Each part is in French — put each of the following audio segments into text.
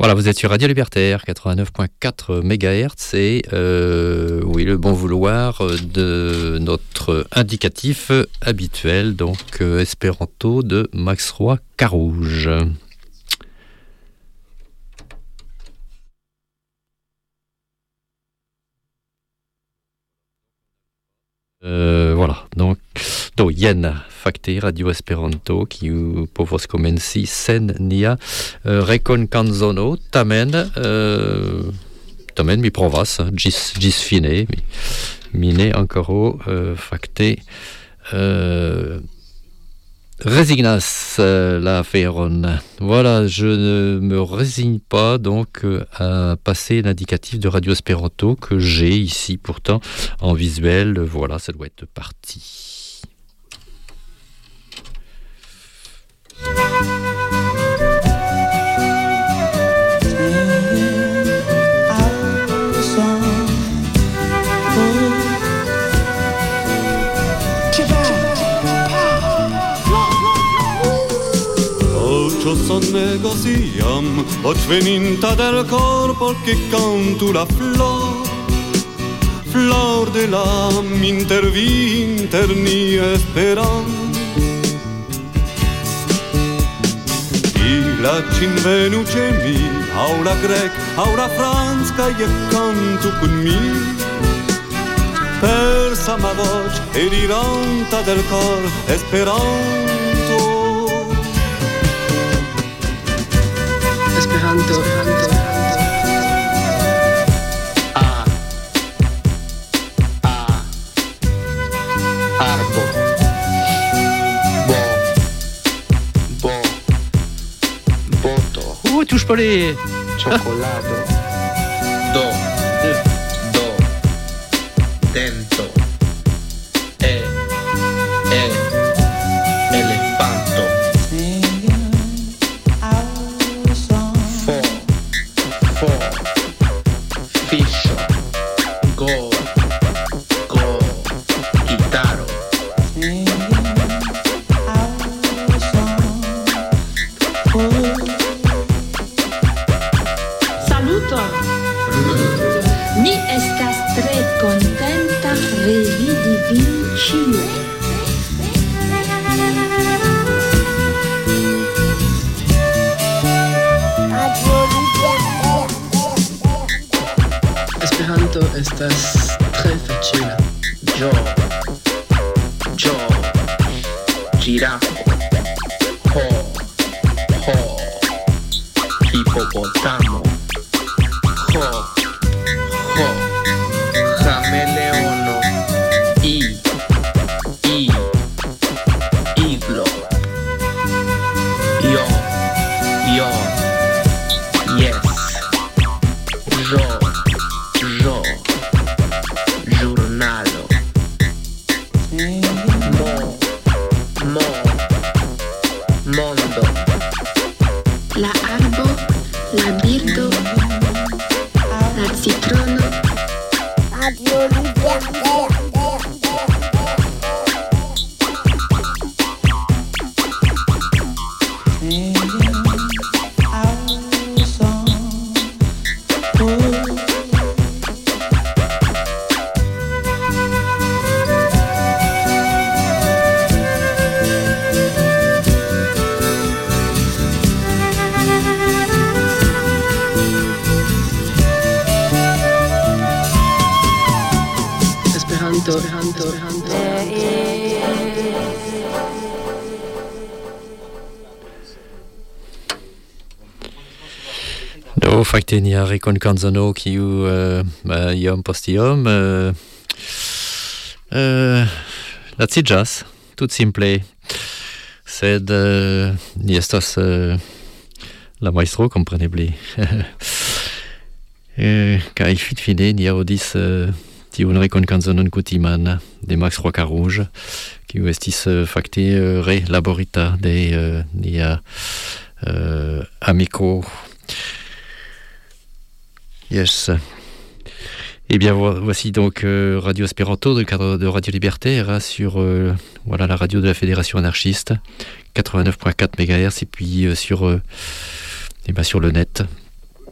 Voilà, vous êtes sur Radio Libertaire, 89.4 MHz et oui, le bon vouloir de notre indicatif habituel, donc espéranto de Max Roy Carouge. Voilà, donc do jen fakte Radio Esperanto kiu povos komenci sen nia rekonkanzono, tamen mi provas ĝis fine, mi ne ankoraŭ fakte résignas la aferon. Voilà, je ne me résigne pas donc à passer l'indicatif de Radio Esperanto que j'ai ici pourtant en visuel. Voilà, ça doit être parti. Son negociam, veninta del corpo che cantu la flor de la interni esperan. I la cinvenuce mi, aula grec, aula franska, e cantu con mi. Per sama voce e diranta del cor esperanto. Esperanto. Arbo. Boto. Touche pas les... Cioccolato. Do. Dento. Elefanto. Fiscio. Go. Chitarro. Saluto. Mi estas tre contenta revidi vin ĉiujn. Esperanto estas tre facila. Jo. Girafo. Ho. Hipopotamo. Ho. Cameleono. Iglo. Yo. Yes. Jo. Giornalo. Mondo. La arbo, la birdo, la citrono. Radio Libertaire. Esperanto. Do fakte nia rekonkanzono kiu iom post iom laciĝas tutsimple, sed ni estas la majstro kompreneble kaj fine ni aŭdis tiun rekonkanzonon kutiman de Max Roy Carouge, kiu estis fakte relaborita de nia amiko. Yes. Eh bien, voici donc Radio Esperanto, le cadre de Radio Libertaire, sur voilà, la radio de la Fédération anarchiste, 89.4 MHz, et puis sur le net,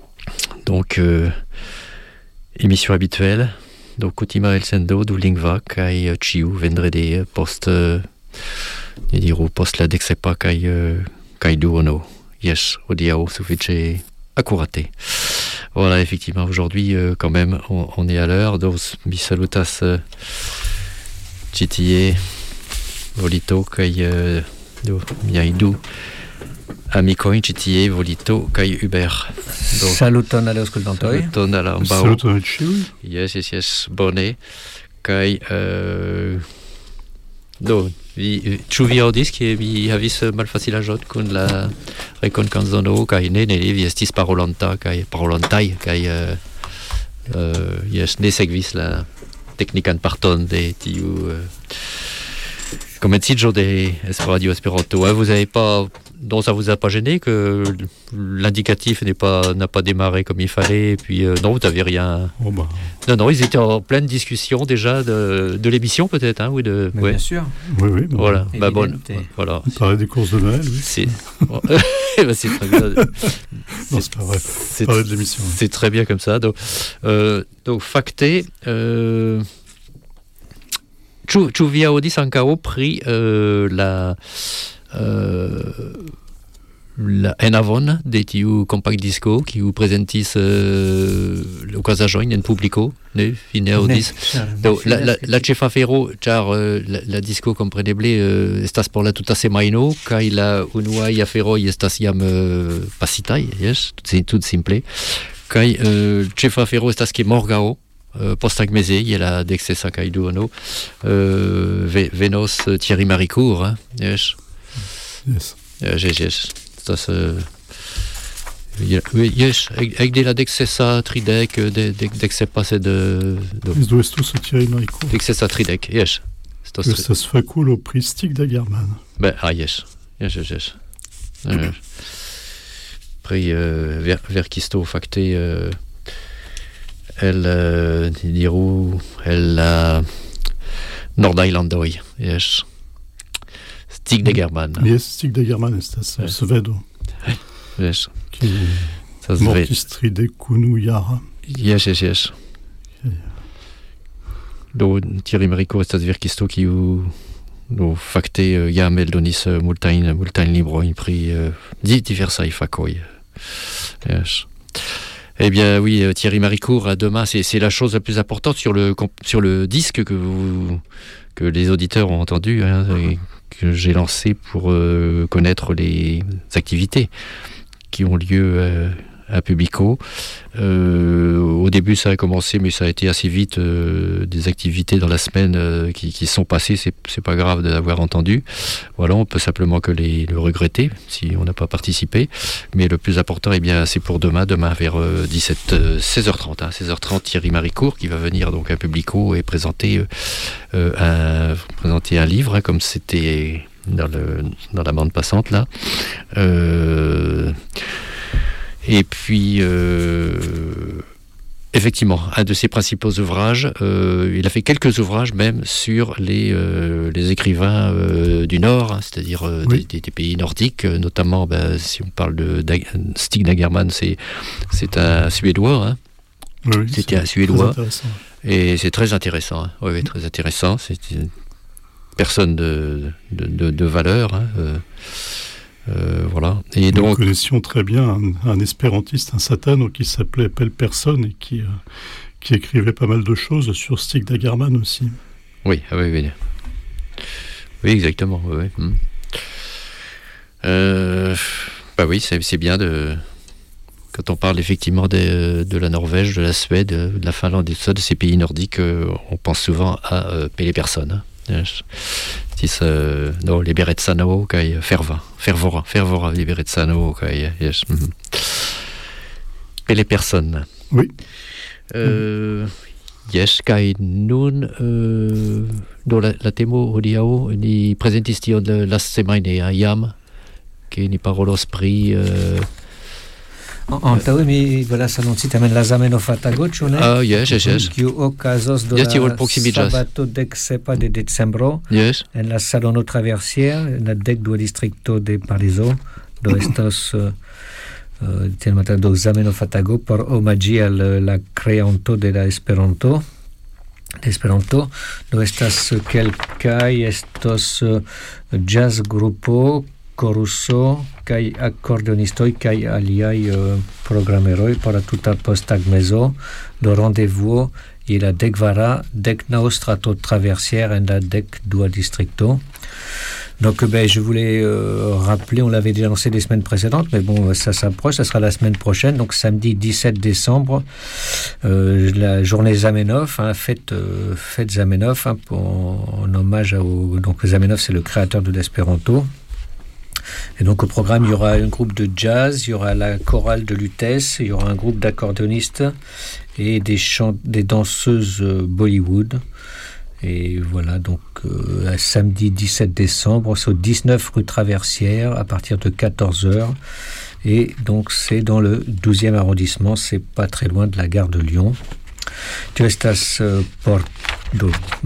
Donc, émission habituelle. Donc, ultima el sendo du lingva kai ciu vendredi post post la dexepa kai duono. Yes, odiao suffice accuraté. Voilà, effectivement, aujourd'hui, quand même, on est à l'heure. Donc, mi salutas citie volito kai miai du amicoin citie volito kai Hubert. Saluton alle ascoltantori. Saluton alla ambao. Saluton al ciui. Yes, bone. Kai ĉu vi aŭdis ke vi havis malfacilaĵon kun la rekonkanzono kaj ne vi estis parolantaj kaj ne sekvis la teknikan parton de tiu komenciĝo de Radio Esperanto. Vous avez pas, donc ça vous a pas gêné que l'indicatif n'a pas démarré comme il fallait, et puis non, vous n'avez rien. Oh bah. Non, ils étaient en pleine discussion déjà de l'émission peut-être, hein, ou de. Mais bien sûr. Oui. Voilà. Bon, voilà. On parlait des courses de Noël. Oui. C'est très bien. Non, c'est pas vrai. On parlait de l'émission. C'est très bien comme ça. Donc facté. Ĉu vi aŭdis ankaŭ pri la enhavon de tiu kompaktdisko kiu prezentis okazaĵojn en publiko? Ne, vi ne aŭdis? La ĉefa afero, ĉar la disko kompreneble estas por la tuta semajno kaj la unuaj aferoj estas jam pasitaj, jes, tute simple. Kaj ĉefa afero estas ke morgaŭ posttagmeze, je la deksesa kaj duono venos Thierry Maricourt, yes. Yes. Das yes, ekde la deksesa tridek deksepa sed do estus Thierry Maricourt. Deksesa tridek, yes. Estas fakulo pri Stig Dagerman. Yes. Pri verkisto fakte el Nord-Islandoj, yes. Stig Dagerman. Yes, Stig Dagerman estas svedo. Yes. Mortis tridek unu jara. Yes. Do Thierry Maricourt estas verkisto kiu fakte jam eldonis multajn librojn pri diversaj fakoj. Yes. Eh bien oui, Thierry Maricourt, demain, c'est la chose la plus importante sur le disque que les auditeurs ont entendu, hein, et que j'ai lancé pour connaître les activités qui ont lieu à Publico. Au début, ça a commencé, mais ça a été assez vite des activités dans la semaine qui sont passées. C'est pas grave de l'avoir entendu. Voilà, on peut simplement que le regretter si on n'a pas participé. Mais le plus important, eh bien, c'est pour demain vers 16h30. 16h30, Thierry Maricourt qui va venir donc à Publico et présenter un livre, hein, comme c'était dans la bande passante là. Et puis, effectivement, un de ses principaux ouvrages, il a fait quelques ouvrages même sur les écrivains du Nord, hein, c'est-à-dire oui. des pays nordiques, notamment, si on parle de Stig Dagerman, c'est un Suédois. Hein. Oui, c'était un Suédois. Et c'est très intéressant. Hein. Oui, très intéressant. C'est une personne de valeur. Hein, voilà. Et donc, nous connaissions très bien un espérantiste, un satano qui s'appelait Pelperson et qui écrivait pas mal de choses sur Stig Dagerman aussi. Oui, oui, exactement. Oui. Oui, c'est bien quand on parle effectivement de la Norvège, de la Suède, de la Finlande et tout ça, de ces pays nordiques, on pense souvent à Pelperson. Hein. Liberetsano kai fervora Liberetsano kai yes. Pelperson. Oui. Yes, kai nun do la temo hodiaŭ ni prezentis tion lastsemajne jam ke ni parolos pri Antaŭe mi volas anonci tamen la zamenhofa-tago, ĉu ne? Yes. Kiu okazos do la sabato deksepa de decembro en la Salono Traversière, en la 12 distrikto de Parizo. Do estos do Zamenhof-Fatago por omagi al la creanto de la Esperanto. Do estas kelkaj estos jazz grupo, koruso kaj akordeonistoj kaj aliaj programeroj por la tuta posttagmezo do rendezvous je la dekvara deknaŭ strato traversière en la dekdua distrikto. Donc je voulais rappeler, on l'avait déjà annoncé des semaines précédentes, mais bon, ça s'approche, ça sera la semaine prochaine, donc samedi 17 décembre, la journée Zamenhof, fête Zamenhof, en hommage donc Zamenhof, c'est le créateur de l'espéranto. Et donc au programme, il y aura un groupe de jazz, il y aura la chorale de Lutèce, il y aura un groupe d'accordéonistes et des danseuses Bollywood. Et voilà, donc samedi 17 décembre, c'est au 19 rue Traversière à partir de 14h. Et donc c'est dans le 12e arrondissement, c'est pas très loin de la gare de Lyon. Tu estas por do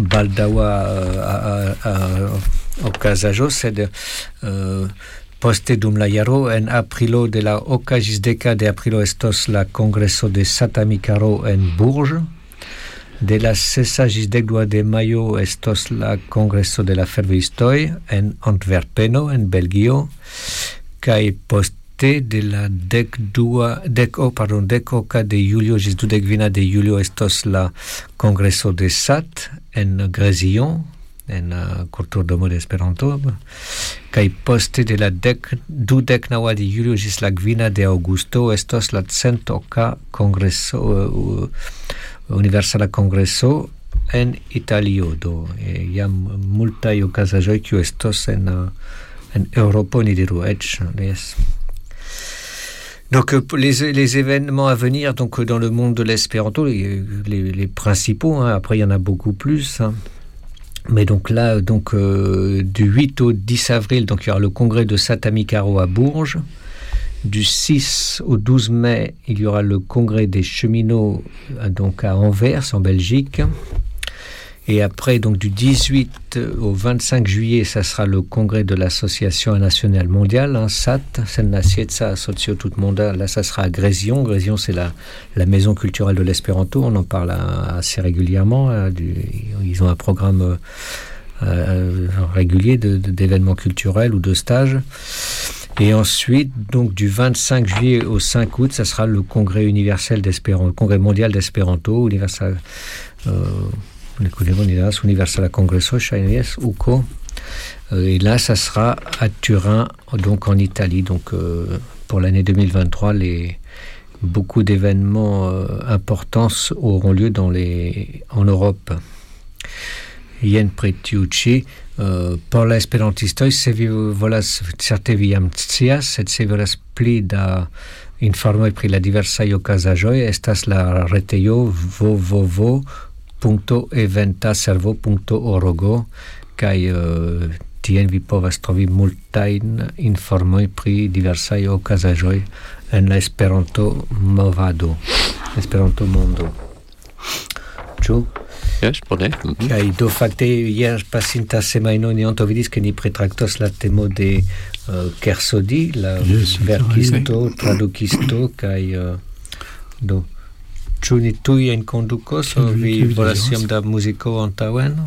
baldaŭa okazaĵo, sed poste dum la jaro en aprilo de la oka ĝis deka de aprilo estos la kongreso de Satamikaro en Bourges. De la 6 ĝis 12 de majo estos la kongreso de la fervojistoj en Antverpeno en Belgio, kaj poste de la 10 de julio ĝis 29 de julio estos la kongreso de SAT en Grezillon, en la kulturdomo de Esperanto, kaj poste de la 29 de julio ĝis la 5 de aŭgusto estos la 100 kongreso Universala Kongreso en Italio. Do jam multaj okazaĵoj kiuj estos en Eŭropo, ni diru eĉ. Yes. Donc les événements à venir donc dans le monde de l'espéranto, les principaux, après il y en a beaucoup plus. Mais donc là, du 8 au 10 avril, donc il y aura le congrès de Satamikaro à Bourges. Du 6 au 12 mai, il y aura le congrès des cheminots donc à Anvers, en Belgique. Et après, donc du 18 au 25 juillet, ça sera le congrès de l'Association nationale mondiale, SAT, Sennacietza Asociazione Mondiale. Là, ça sera à Grezillon. Grezillon, c'est la maison culturelle de l'espéranto. On en parle assez régulièrement. Ils ont un programme régulier d'événements culturels ou de stages. Et ensuite, donc du 25 juillet au 5 août, ça sera le congrès universel d'espéranto, le congrès mondial d'espéranto, Universal Congresso Chinese UCO. Et là, ça sera à Turin, donc en Italie. Donc pour l'année 2023, beaucoup d'événements importants auront lieu en Europe. Jen pretiuci por la esperantistoj, se vi volas, certe vi jam scias, sed se vi volas pli da informoj pri la diversaj okazaĵoj, estas la retejo www.eventaservo.org kaj tien vi povas trovi multajn informoj pri diversaj okazaĵoj en la Esperanto movado, Esperanto mondo. Ĉu? Yes, bone. Kaj do fakte hier pasinta semajno ni antaŭvidis ke ni pretraktos la temo de Kersodi, la verkisto, tradukisto kaj do ĉu ni tuj enkondukos aŭ vi volas iom da muziko antaŭen?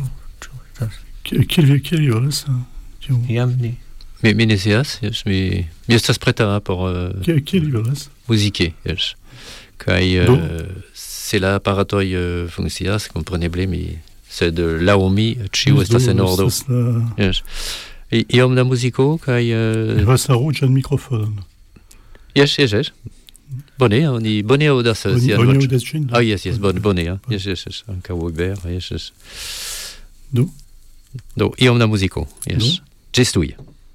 Kiel volas? Jam ni. Mi ne scias, mi estas preta por kiel volas? Muzike, yes. Kaj c'est l'apparatoi funkcias, kompreneble, mi sed laŭ mi ĉiu estas en ordo. Yes. Iom da muziko kaj havas la ruĝan mikrofonon. Yes. Bone, oni bone aŭdas sian voĉon. Oni aŭdas ĝin? Yes, bone, yes, ankaŭ Uber, yes. Do, iom da muziko, yes. Ĝis tuj.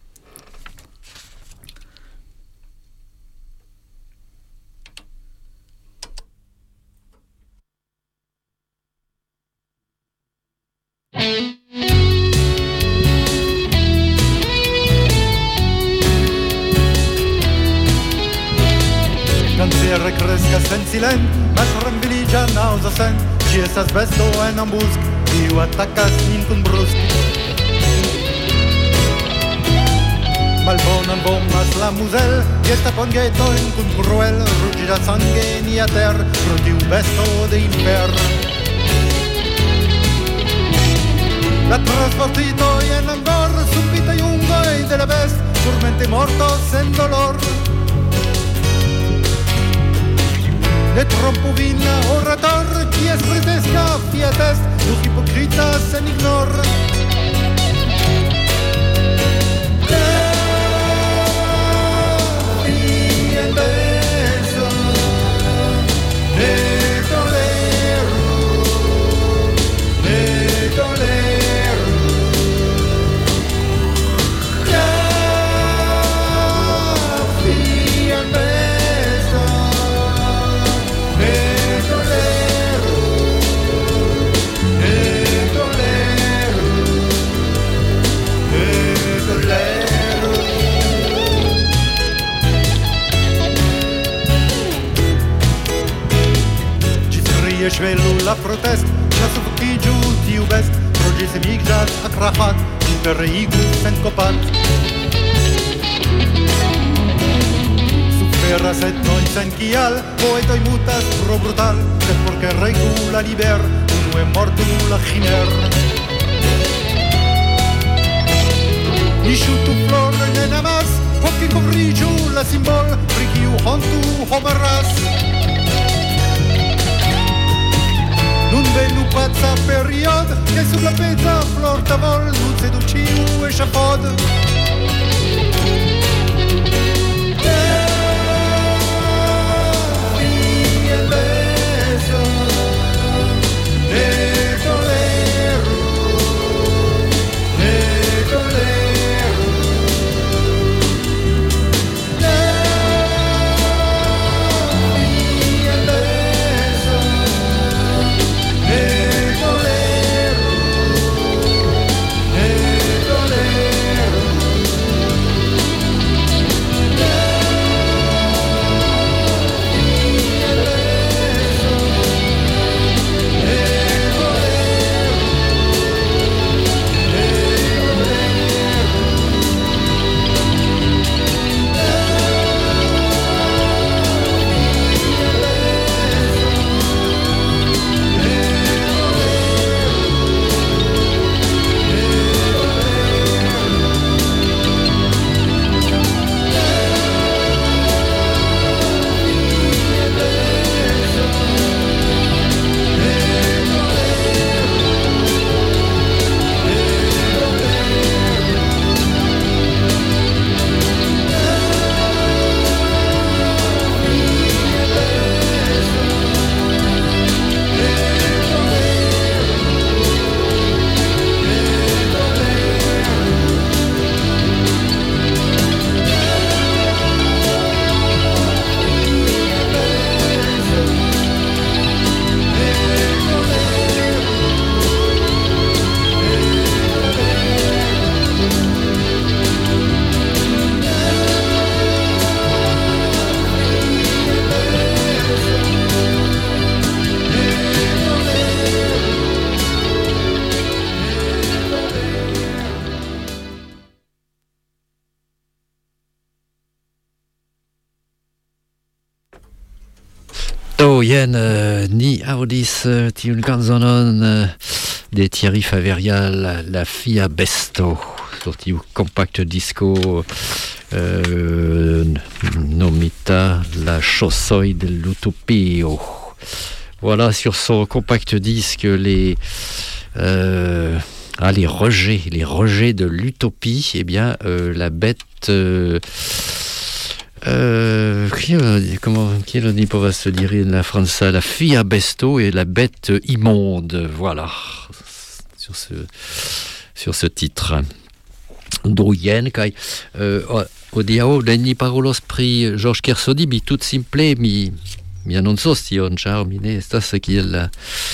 Recrescas en silent, mas remviligia nauza sen. Ci estas besto en ambusk, kiu atakas nin kun brusk. Malbonan bommas la musel, gesta ponghetto in cun cruel, ruggida sangue ni a ter, fruti un besto de infer. La trasportito en angor, subita iungo e de la best, surmente morto sen dolor. Ne troppo vina orator, chi es pretesca, fiatest, los hipocritas en ignor. Schwelu la protest, la sufochi giù tiu best, progi se migjat akrafat, per igu sen copat. Supera set noi sen kial, poetoi mutas pro brutal, se porque regu la liber, unu e mortu la chiner. Ni shutu flor ne namas, pochi covrigiu la simbol, prikiu hontu homaras. Nun venu pazza period, che sulla pezza flor tavol, nun seduciu e chapod. Jen ni audis tiun canzonon de Thierry Faverial, La Fia Besto, sur tiu compact disco nomita La Chaussoi dell'Utopio. Voilà, sur son compact disque, les rejets de l'utopie, eh bien, la bête... qui dit pour se dire la France, la Fia Besto et la bête immonde, voilà, sur ce titre. Druyen kai odiao degli parolos pri Georges Kersodi bi tout simple mi annonzo stion char mine estas kiel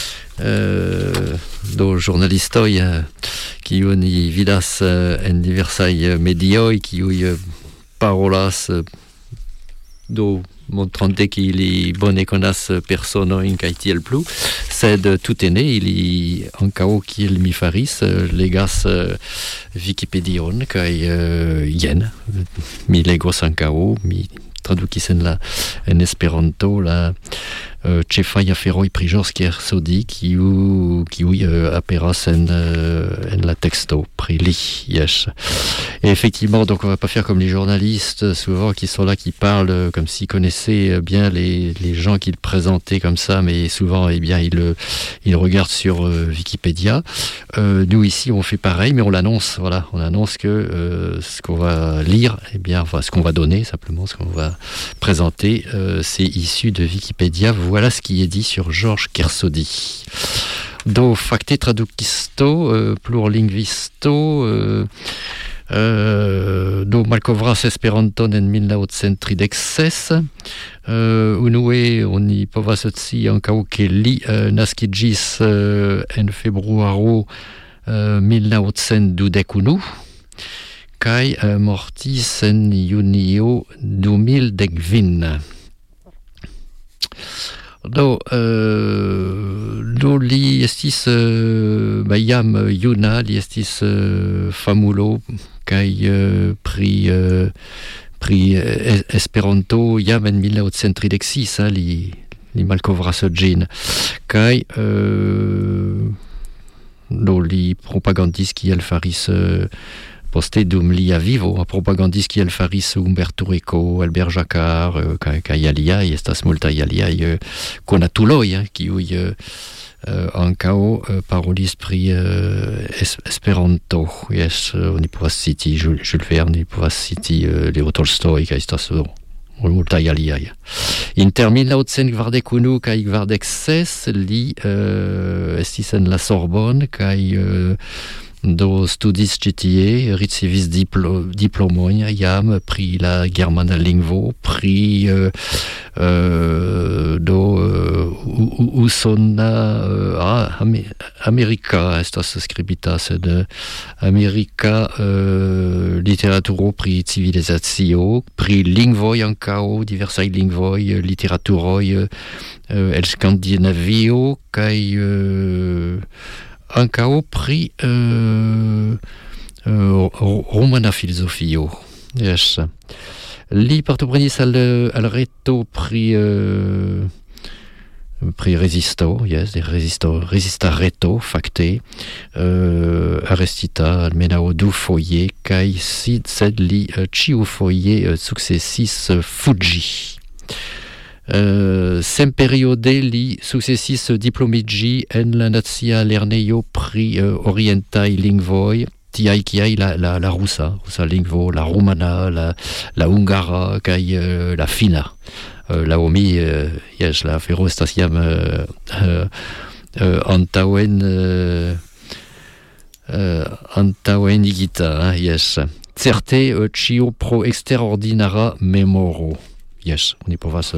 do journalistoj kiuj ni vidas en diversaj medioj kiuj parolas do montrant qu'il est bon et connasse personne in kaiti el plus, c'est de tout est né, il est en cao qui el mi faris, les gars Wikipédion, kai yen, mi legos en cao, mi traduquisen la en esperanto la Cefaia feroi prijorskier sodi qui aperas en la texto prili yes. Et effectivement, donc on va pas faire comme les journalistes souvent qui sont là, qui parlent comme s'ils connaissaient bien les gens qu'ils présentaient comme ça, mais souvent eh bien ils regardent sur Wikipédia. Nous ici on fait pareil, mais on l'annonce, voilà, on annonce que ce qu'on va lire, eh bien enfin ce qu'on va donner simplement, ce qu'on va présenter, c'est issu de Wikipédia. Voilà ce qui est dit sur Georges Kersaudy. Do facte traducisto, plurlingvisto, do malkovras Esperanton en 1936, unue oni povas scii ankaŭ ke li naskiĝis en februaro 1921 kaj mortis en junio 2010. Do li estis jam juna, li estis famulo kaj pri Esperanto jam en 1936 li malkovras ĝin kaj li propagandis kiel faris poste dum lia vivo, propagandis kiel faris Umberto Eco, Albert Jacquard, kaj aliaj, estas multaj aliaj konatuloj, kiuj ankaŭ parolis pri Esperanto. Jes, oni povas citi Jules Verne, oni povas citi Leo Tolstoi, kaj estas multaj aliaj. Inter 1941 kaj 1946 li estis en la Sorbonne kaj do studis ĉi tie, ricevis diplomojn jam pri la germana lingvo, pri usona Amerika estas skribita, sed Amerika literaturo pri civilizacio, pri lingvoj ankaŭ, diversaj lingvoj, literaturoj el Skandinavio kaj ankaŭ pri romana filozofio. Yes. Li partoprenis al reto pri rezisto, yes, rezista reto, fakte, arestita almenaŭ dufoje, kaj sed li ĉiufoje sukcesis fuĝi. Semperiode li sukcesis diplomiĝi en la Nacia Lernejo pri orientaj lingvoj, tiaj kiaj la rusa lingvo, la rumana, la hungara kaj la fina. Laŭ mi, jes, la afero estas jam antaŭenigita, jes. Certe ĉio pro eksterordinara memoro. Yes, oni povas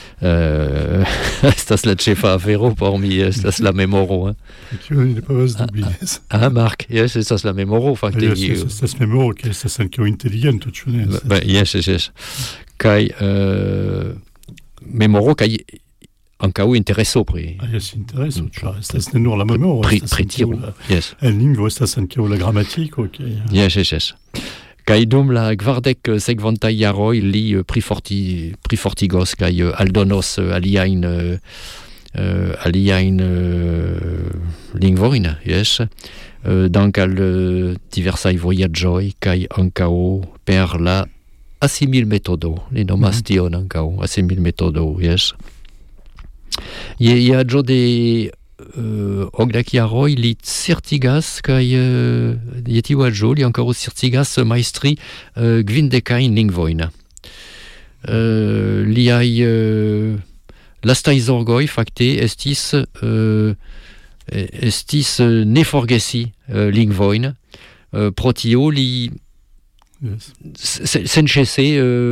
estas la ĉefa afero por mi, estas la memoro. Oni ne povas dubi. Mark, yes, estas la memoro, fakte. Yes, estas memoro, ke estas ankaŭ inteligento, ĉu ne? Yes. Kaj memoro kaj ankaŭ intereso pri. Yes, intereso, ĉar estas ne nur la memoro, pri tio. Yes. En lingvo estas ankaŭ la gramatiko, Yes. Kaj dum la kvardek sekvantaj jaroj li plifortigos kaj aldonos aliajn lingvojn, jes, dank al diversaj vojaĝoj kaj ankaŭ per la asimilmetodo. Li nomas tion ankaŭ asimilmetodo, jes. Je aĝo de ogdek jaroj li certigas kaj je tiu aĝo li ankaŭ certigas majstri kvindekajn lingvojn. Liaj lastaj zorgoj fakte estis ne forgesi lingvojn, pro tio li senĉese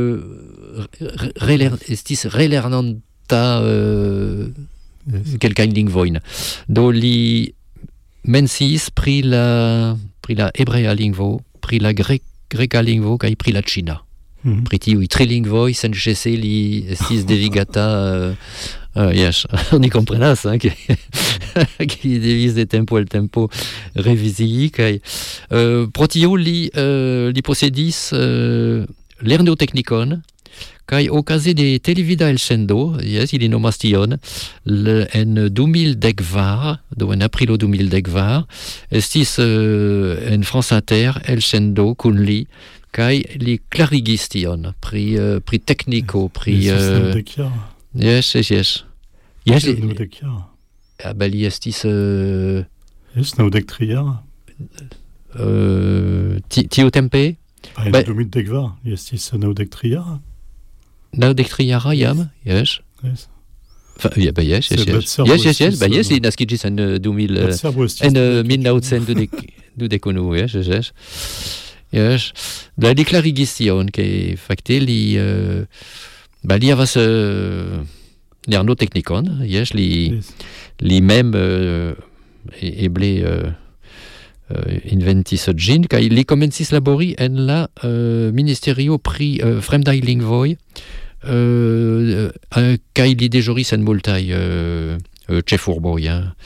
estis relernanta kelkajn lingvojn. Do li menciis pri la hebrea lingvo, pri la greka lingvo kaj pri la ĉina. Priti ou Trilling Voice, NGC, li estis devigata, yes, on y comprenas, hein, qui devise des tempo el tempo revisi, kai protio li possedis l'Ernotechnikon, kai ocase de televida el sendo, yes, ili nomas tion, en 2010, do en aprilo 2010, estis en France Inter el sendo kun li, kai li clarigis tion, pri technico, pri... Yes. Ah, ben, li estis... Yes, naudek triar. Tio tempe? En 2010, estis naudek triar. Naudek triara, jam, yes. Yes. Yes, li naskigis en 2000... En 1912, yes. Yes. Li clarigis tion, ke fakte li... li havas l'Ernotechnikon, yes, li mem eble inventis ĝin, kaj li komencis labori en la ministerio pri fremdaj lingvoj, kaj li deĵoris en multaj ĉefurboj,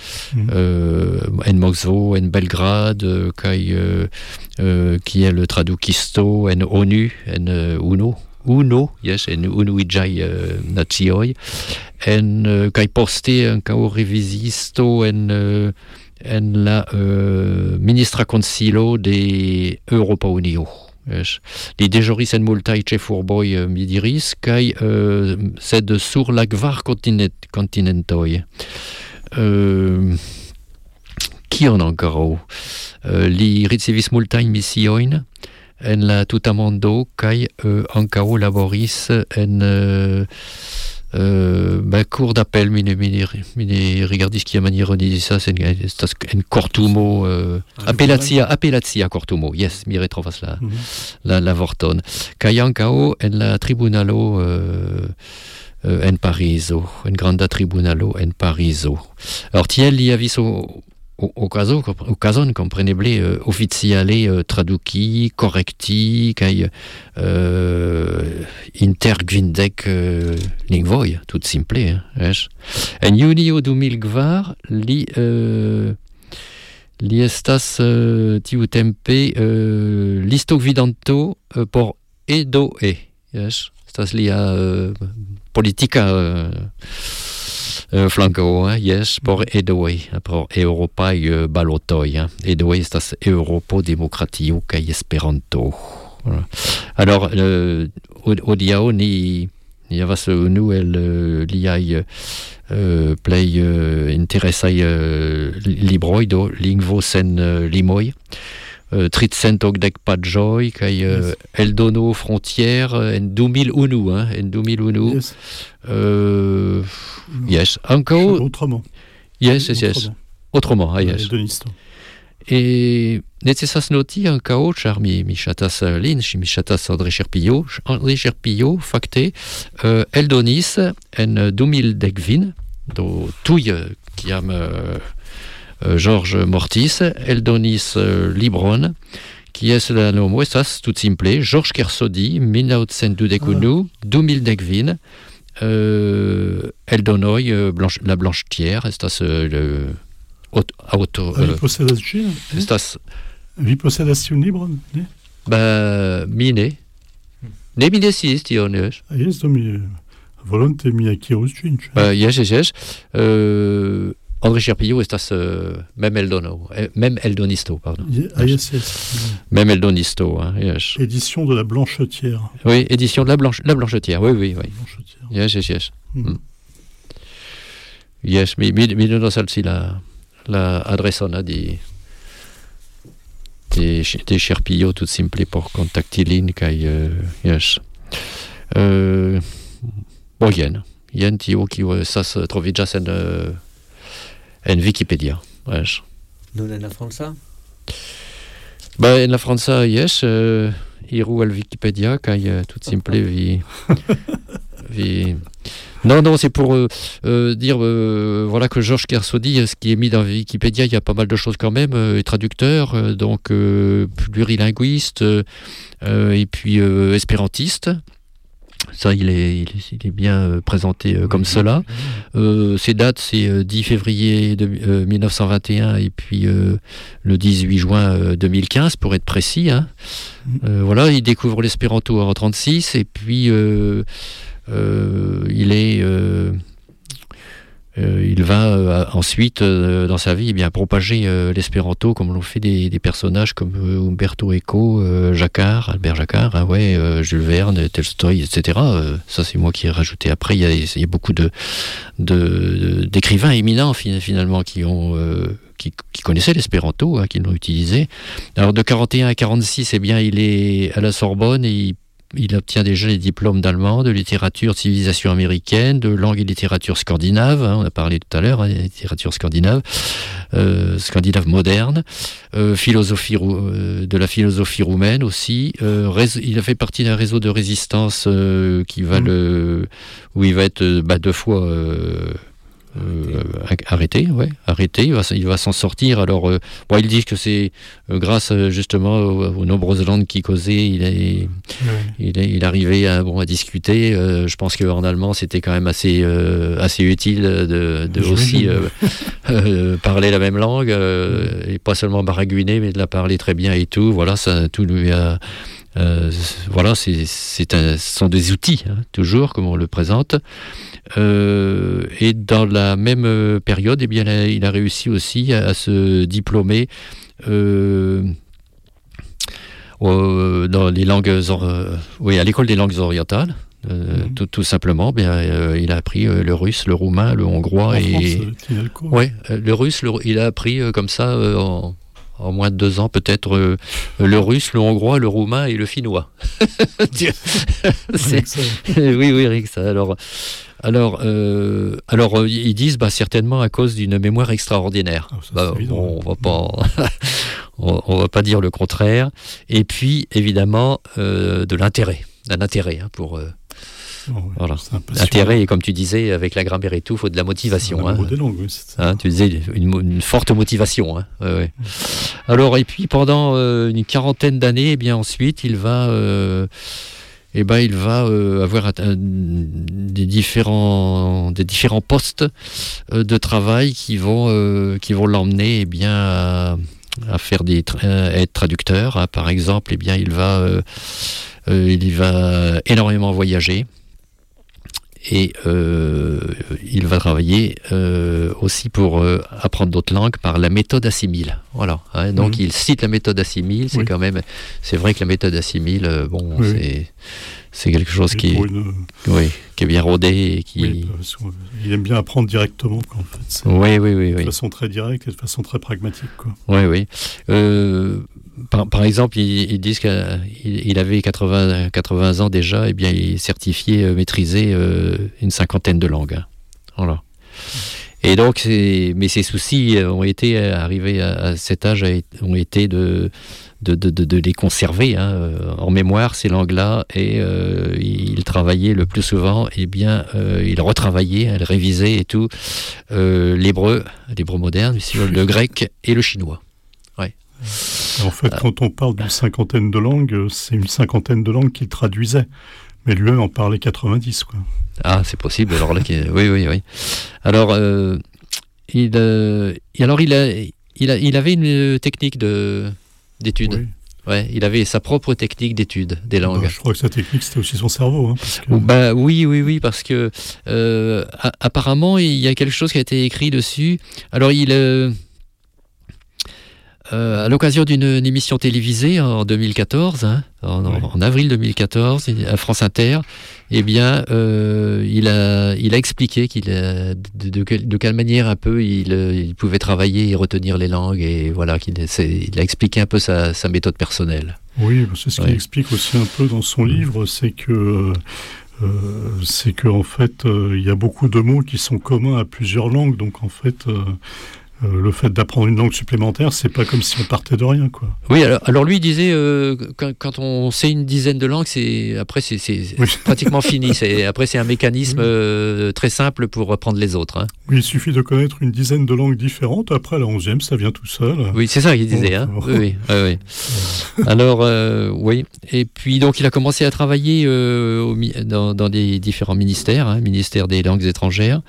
en Moskvo, en Belgrad, kaj kiel tradukisto en ONU, en UNO, yes, en unuiĝaj nacioj, kaj poste ankaŭ revisisto en la ministra konsilo de Eŭropa Unio. Yes. Li deĵoris en multaj ĉefurboj, mi diris, kaj sed sur la kvar kontinentoj. Kion ankoraŭ? Li ricevis multajn misiojn en la tuta mondo, kaj ankaŭ laboris en cour d'appel, mi ne rigardis kia maniero ni dizas, en kortumo, apelacia kortumo, yes, mi retrovas la vorton. Kaj ankaŭ en la tribunalo en Parizo, en granda tribunalo en Parizo. Or tiel li havis okazon kompreneble oficiale traduki, korekti, kaj inter kvindek lingvoj, tout simple. En junio 2004 li estas tiutempe listogvidanto por EDOE. Estas lia politika flanco, yes, por EDOE, por Europaj balotoj. EDOE estas Eŭropo, Demokratio kaj Esperanto. Alors, hodiaŭ ni havas unu el liaj plej interesaj libroj, do Lingvo sen limoj, 380 paĝoj kaj eldono Frontière en 2001, Yes. Yes, ankaŭ Autrement. Yes. Autrement, yes. Eldonisto. Et necesas noti ankaŭ, ĉar mi ŝatas lin, mi ŝatas André Cherpillot. André Cherpillot fakte eldonis en 2010, do tuj kiam Georges mortis, eldonis libron, kies la nomo estas tout simple Georges Kersodi, 1921-2010, eldonoj la Blanchetière, estas Vi posedas ĝin? Estas... Vi posedas tiun libron? Ne? Mi ne. Ne mi decidis tion, yes. Yes, do mi volonte mi akirus ĝin. Yes. André Cherpillot estas mem eldonisto, pardon. Yes. Même eldonisto, yes. Édition de la Blanchetière. Oui, édition de la Blanchetière, oui. Blanchetière. Yes. Yes, mi donos al si la adreson de Cherpillot tout simple por kontakti lin, kaj yes. Jen tio kiu estas troviĝas en Wikipedia. Yes. Nun en la franca? En la franca, yes, iru al Wikipedia, kaj tout simple vi Non, c'est pour dire voilà que Georges Kersaudy, ce qui est mis dans Wikipédia, il y a pas mal de choses quand même, traducteur, donc plurilinguiste, et puis espérantiste. Ça, il est bien présenté comme cela. Ses dates, c'est 10 février 1921 et puis le 18 juin 2015, pour être précis. Hein. Voilà, il découvre l'espéranto en 1936 et puis il va ensuite, dans sa vie, propager l'espéranto, comme l'ont fait des personnages comme Umberto Eco, Albert Jacquard, Jules Verne, Tolstoï, etc. Ça, c'est moi qui ai rajouté après. Il y a beaucoup d'écrivains éminents, finalement, qui connaissaient l'espéranto, hein, qui l'ont utilisé. Alors, de 41 à 46, il est à la Sorbonne et il obtient déjà les diplômes d'allemand, de littérature, de civilisation américaine, de langue et littérature scandinave, hein, on a parlé tout à l'heure, littérature scandinave moderne, de la philosophie roumaine aussi. Il a fait partie d'un réseau de résistance où il va être 2 fois arrêté. Il va s'en sortir. Alors, ils disent que c'est grâce justement aux nombreuses langues qu'il causait, il arrivait à discuter. Je pense qu'en allemand, c'était quand même assez utile de aussi parler la même langue et pas seulement baragouiner, mais de la parler très bien et tout. Voilà, ça tout lui a. Ce sont des outils, hein, toujours, comme on le présente. Et dans la même période, il a réussi aussi à se diplômer dans les langues, à l'école des langues orientales. Tout simplement, il a appris le russe, le roumain, le hongrois le russe. Il a appris comme ça en moins de 2 ans, peut-être le russe, le hongrois, le roumain et le finnois. Oui, rien que ça. Alors, ils disent certainement à cause d'une mémoire extraordinaire. On va pas dire le contraire. Et puis, évidemment, d'un intérêt, hein, pour. Voilà. L'intérêt, et comme tu disais, avec la grammaire et tout, il faut de la motivation. Hein. Des langues, tu disais une forte motivation. Hein. Alors, et puis pendant une quarantaine d'années, ensuite, il va avoir des différents postes de travail qui vont l'emmener à faire être traducteur. Hein. Par exemple, il va énormément voyager. Et il va travailler aussi pour apprendre d'autres langues par la méthode Assimile. Voilà. Hein, donc il cite la méthode Assimile. C'est vrai que la méthode Assimile, c'est quelque chose qui est bien rodé et qui. Il aime bien apprendre directement, en fait. De façon très directe et de façon très pragmatique, quoi. Oui. Par exemple, ils disent qu'il avait 80 ans déjà, il est certifié, maîtrisé une 50aine de langues. Hein. Voilà. Et donc, mais ses soucis ont été, arrivés à cet âge, ont été de les conserver en mémoire, ces langues-là, et il travaillait le plus souvent, il retravaillait, il révisait et tout, l'hébreu moderne, le grec et le chinois. En fait, quand on parle d'une 50aine de langues, c'est une 50aine de langues qu'il traduisait. Mais lui-même en parlait 90, quoi. Ah, c'est possible. Alors là, oui. Alors, il avait une technique d'étude. Oui. Ouais, il avait sa propre technique d'étude des langues. Je crois que sa technique, c'était aussi son cerveau. Hein, parce que... Oui, parce que apparemment, il y a quelque chose qui a été écrit dessus. Alors, à l'occasion d'une émission télévisée en 2014, en avril 2014, à France Inter, il a expliqué de quelle manière un peu il pouvait travailler et retenir les langues, et voilà, il a expliqué un peu sa méthode personnelle. Oui, c'est ce qu'il explique aussi un peu dans son livre, c'est que en fait, il y a beaucoup de mots qui sont communs à plusieurs langues, donc en fait... le fait d'apprendre une langue supplémentaire, c'est pas comme si on partait de rien, quoi. Oui, alors lui il disait quand on sait une dizaine de langues, après c'est pratiquement fini. Après c'est un mécanisme très simple pour apprendre les autres. Hein. Oui, il suffit de connaître une dizaine de langues différentes. Après la 11e, ça vient tout seul. Oui, c'est ça qu'il disait. Hein. Oui. Alors oui. Et puis donc il a commencé à travailler dans des différents ministères, hein, ministère des langues étrangères.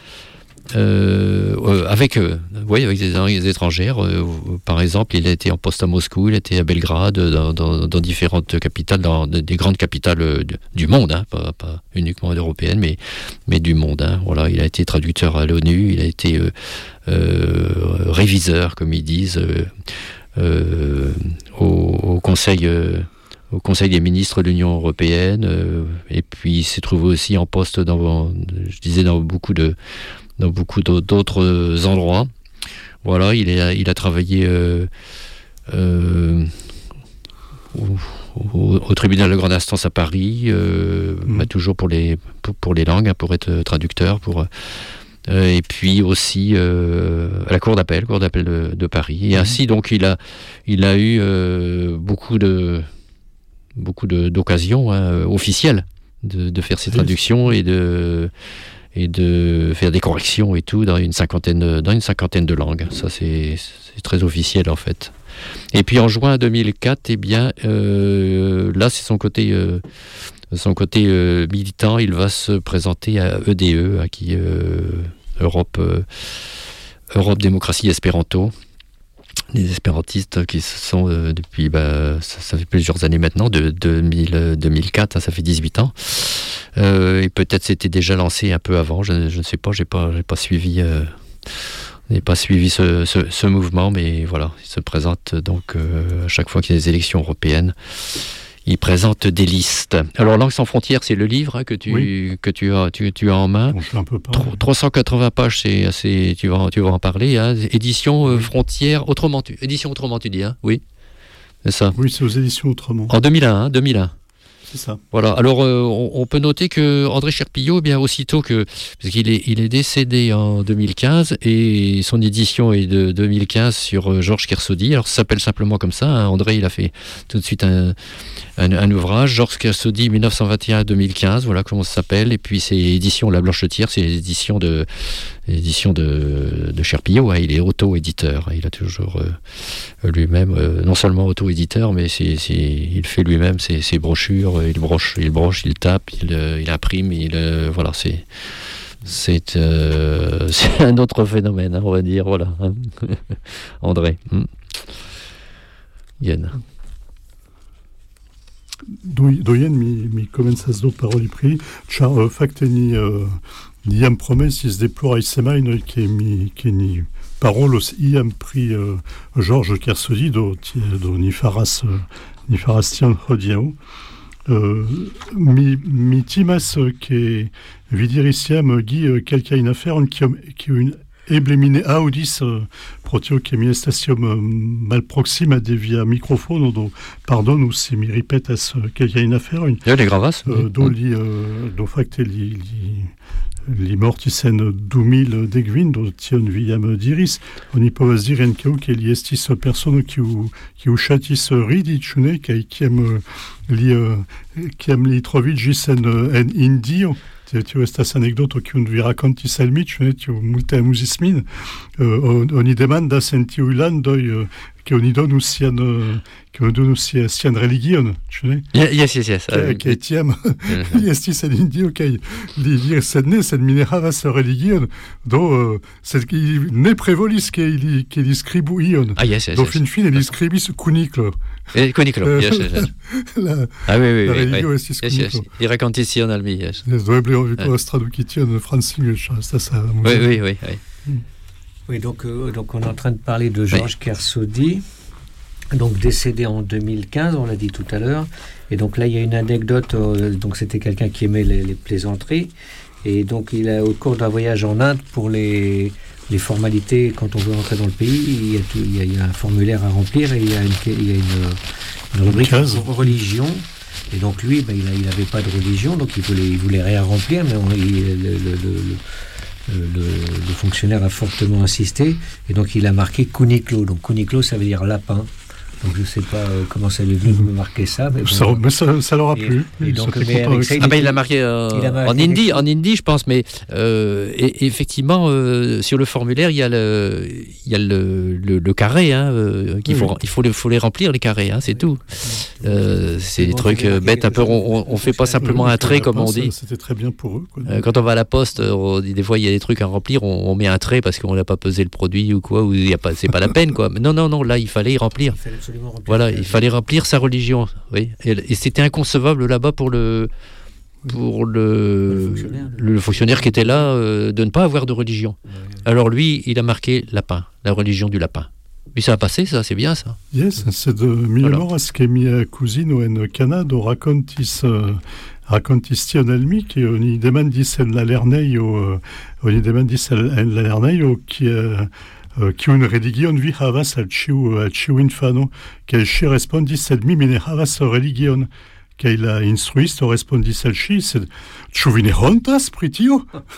Avec des langues étrangères. Par exemple, il a été en poste à Moscou, il a été à Belgrade, dans différentes capitales, dans des grandes capitales du monde, hein, pas uniquement européennes, mais du monde. Hein. Voilà, il a été traducteur à l'ONU, il a été réviseur, comme ils disent, au Conseil. Au Conseil des ministres de l'Union européenne, et puis il s'est trouvé aussi en poste dans beaucoup d'autres endroits. Voilà, il a travaillé au tribunal de grande instance à Paris, toujours pour les langues, hein, pour être traducteur, et puis aussi à la cour d'appel de Paris. Et ainsi, donc, il a eu beaucoup d'occasions, hein, officielles de faire ses traductions et de faire des corrections et tout dans une cinquantaine de langues. Ça, c'est très officiel, en fait. Et puis en juin 2004, là, c'est son côté militant. Il va se présenter à EDE, qui Europe Démocratie Espéranto. Les espérantistes qui sont depuis, ça fait plusieurs années maintenant, de 2004, hein, ça fait 18 ans. Et peut-être c'était déjà lancé un peu avant, je ne sais pas, j'ai pas suivi ce mouvement, mais voilà, il se présente donc à chaque fois qu'il y a des élections européennes. Il présente des listes. Alors, Langues sans frontières, c'est le livre, hein, que tu as en main. Bon, je l'ai un peu parlé. 380 pages, c'est assez. Tu vas en parler. Hein. Édition Frontières Autrement. Édition Autrement, tu dis, hein. Oui, c'est ça. Oui, c'est aux éditions Autrement. En 2001, 2001. C'est ça. Voilà. Alors, on peut noter que André Cherpillot, bien aussitôt parce qu'il est décédé en 2015 et son édition est de 2015 sur Georges Kersaudy. Alors, ça s'appelle simplement comme ça. Hein. André, il a fait tout de suite un ouvrage, Georges Kersaudy 1921-2015. Voilà comment ça s'appelle. Et puis, c'est édition La Blanchetière, c'est l'édition de Cherpillot. Hein. Il est auto-éditeur. Il a toujours lui-même, non seulement auto-éditeur, mais il fait lui-même ses brochures. Il broche, il tape, il imprime, voilà, c'est un autre phénomène, hein, on va dire, voilà. André. Yann. Doyen mi commenças do paroli pri, ĉar fakte ni iam promesis deploraj semajnoj ke ni parolos iam pri Georges Kersaudy do ni faras tion hodiaŭ. Mi timas ke vi diris iam Guy kelkajn aferojn kiujn eble mi ne aŭdis pro tio ke mi estas iom malproksima de via mikrofono, do pardonu se mi ripetas kelkajn aferojn. Ja, li gravas. Do fakte li mortis en 2010, do tion vi jam diris. Oni povas diri ankaŭ ke li estis persono kiu ŝatis ridi, ĉu ne, kaj kiam li troviĝis en Indio. Tio estas anekdoto kiun vi rakontis al mi, ĉu ne, tio multe amuzis min. Oni demandas en tiuj landoj ke oni donu sian religion, ĉu ne? Yes. Kaj tiam li estis en Indio kaj li diris, sed mi ne havas religion, do sed ne prevolis ke li skribu ion. Do finfine li skribis kuniklo. Kuniklo, yes. La religio estis kuniklo. Li rakontis tion al mi, yes. Do eble vi povas traduki tion franc-english, estas Oui. Oui, donc on est en train de parler de Georges Kersaudy, donc décédé en 2015, on l'a dit tout à l'heure. Et donc là, il y a une anecdote. Donc c'était quelqu'un qui aimait les plaisanteries. Et donc au cours d'un voyage en Inde, pour les formalités, quand on veut rentrer dans le pays, il y a un formulaire à remplir et il y a une rubrique religion. Et donc lui, il n'avait pas de religion, donc il voulait rien remplir, mais le fonctionnaire a fortement insisté, et donc il a marqué Kuniklo. Donc Kuniklo, ça veut dire lapin. Donc je ne sais pas comment ça lui est venu de me marquer ça. Mais, bon, ça leur a plu. Et donc, il l'a marqué en hindi, je pense, mais et effectivement, sur le formulaire, il y a le carré, hein, il faut les remplir, les carrés, hein, c'est tout. C'est des trucs bêtes, un peu, on fait pas simplement un trait, comme on dit. C'était très bien pour eux. Quoi. Quand on va à la poste, des fois, il y a des trucs à remplir, on met un trait parce qu'on n'a pas pesé le produit ou quoi, ou c'est pas la peine, quoi. Mais non, là, il fallait y remplir. Voilà, il fallait remplir sa religion, oui. Et c'était inconcevable là-bas pour le fonctionnaire qui était là de ne pas avoir de religion. Alors lui, il a marqué lapin, la religion du lapin. Puis ça a passé, ça, c'est bien ça. Yes, c'est de Milemoras che mia cugino en Canada racontis tionelmi che ogni demandis en la lerneio kiun religion vi havas al ĉiu infano, kaj ŝi respondis, sed mi ne havas religion. Kaj la instruisto respondis al ŝi, sed ĉu vi ne hontas pri tio?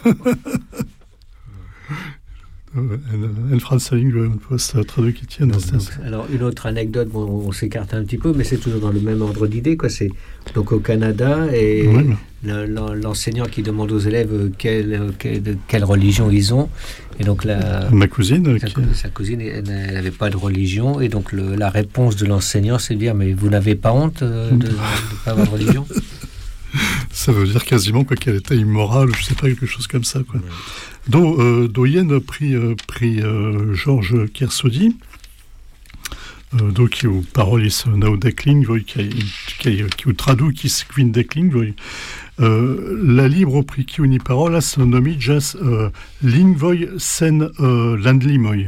En franca lingvo on peut traduire. Alors une autre anecdote, on s'écarte un petit peu, mais c'est toujours dans le même ordre d'idée, quoi. C'est donc au Canada, et l'enseignant qui demande aux élèves quelle religion ils ont, et donc ma cousine, sa cousine, elle n'avait pas de religion, et donc la réponse de l'enseignant, c'est de dire, mais vous n'avez pas honte de ne pas avoir de religion? Ça veut dire quasiment qu'elle était immorale, je sais pas, quelque chose comme ça, quoi. Do yen pri Georges Kersaudy, do kiu parolis naŭdek lingvoj kiu tradukis kvindek lingvoj. La libro pri kiu ni parolas nomiĝas Lingvoj sen landlimoj,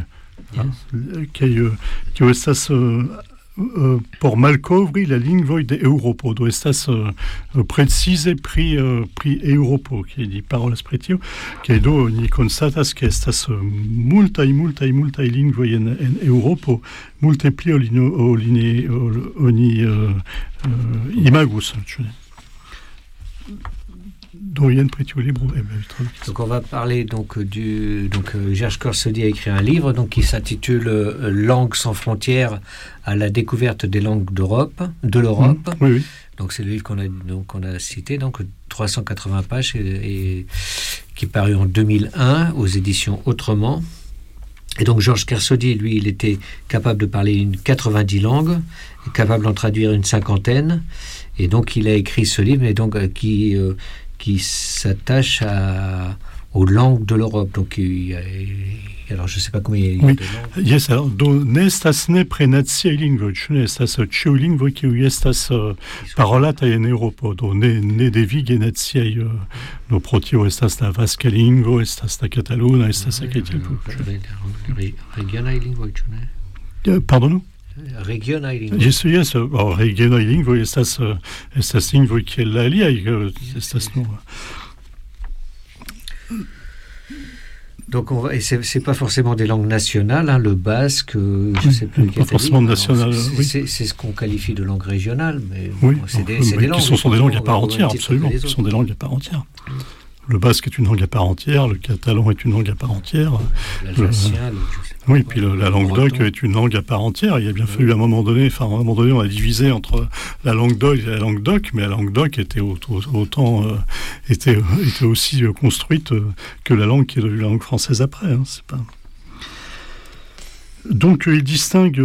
kiu estas por malkovri la lingvoj de Eŭropo, do estas precize pri Eŭropo, kiel ni parolas pri tio, kaj do ni konstatas ke estas multaj lingvoj en Eŭropo, multe pli ol oni imagus, ĉu ne? Donc on va parler donc Georges Kersaudy a écrit un livre donc qui s'intitule Langues sans frontières à la découverte des langues de l'Europe. Oui. Donc c'est le livre qu'on a cité, donc 380 pages et qui est paru en 2001 aux éditions Autrement. Et donc Georges Kersaudy, lui, il était capable de parler 90 langues, capable d'en traduire une 50aine, et donc il a écrit ce livre, et donc qui s'attache aux langues de l'Europe. Donc, alors je ne sais pas combien il y a de langues. Yes, alors, ne estas nepre naciaj lingvoj, ĉu ne estas ĉiuj lingvoj kiuj estas parolataj en Eŭropo, do ne devige naciaj, do pro tio estas la vaska lingvo, estas la kataluna, estas la kelkaj. Regionaj lingvoj, ĉu ne? Pardonu? Regionaj lingvoj. Yes, regionaj lingvoj estas lingvoj kiel la aliaj, estas nur. Donc et c'est pas forcément des langues nationales, hein, le basque, je sais plus. Pas forcément national. C'est ce qu'on qualifie de langue régionale, mais oui, c'est des langues. Qui sont des langues à part entière, absolument. Ce sont des langues à part entière. Le basque est une langue à part entière, le catalan est une langue à part entière. L'alsacien, oui, puis la langue d'oc est une langue à part entière. Il a bien fallu à un moment donné, on a divisé entre la langue d'oc et la langue d'oc, mais la langue d'oc était était aussi construite que la langue qui est devenue la langue française après. Hein, c'est pas... Donc il distingue.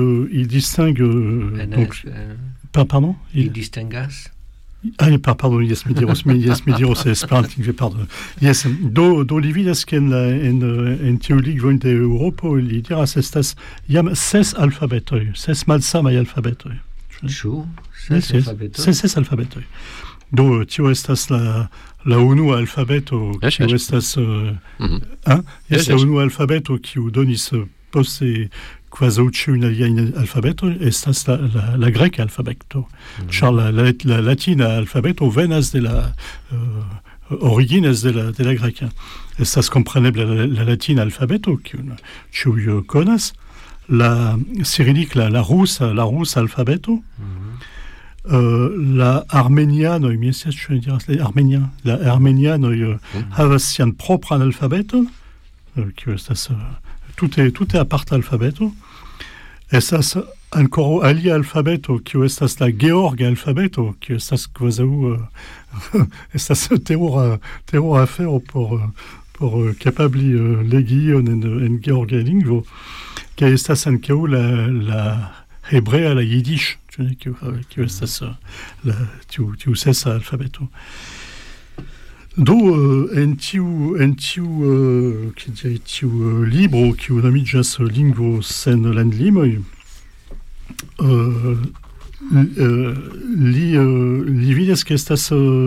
Pardon. Il distingas. Pardon, yes, mi diros esperantlingve, pardon. Yes, do li vidas ke en tiu lingvoj de Eŭropo li diras estas jam 6 alfabetoj, 6 malsamaj alfabetoj. Ĉu 6 alfabetoj? 6 alfabetoj. Do tio estas la unua alfabeto kiu estas la unua alfabeto kiu donis poste quasi ĉiujn aliajn alfabetoj estas la greka alfabeto. Ĉar la latina alfabeto venas de la originas de la greka. Estas komprenebla la latina alfabeto kiun ĉiuj konas, la cyrillique, la rusa alfabeto, la armenianoj, mi estas ĉu diras la armenianoj havas sian propran alfabeton, tout est a parte alfabeto. Estas ancora alia alfabeto, kiu estas la Georgia alfabeto, kiu estas kvazaŭ estas terura afero por kapabli legi ion en georgia lingvo, kaj estas ankaŭ la hebrea, la yiddish, kiu estas tiu sesa alfabeto. Do en tiu libro kiu nomiĝas Lingvo sen landlimoj, li vidas ke estas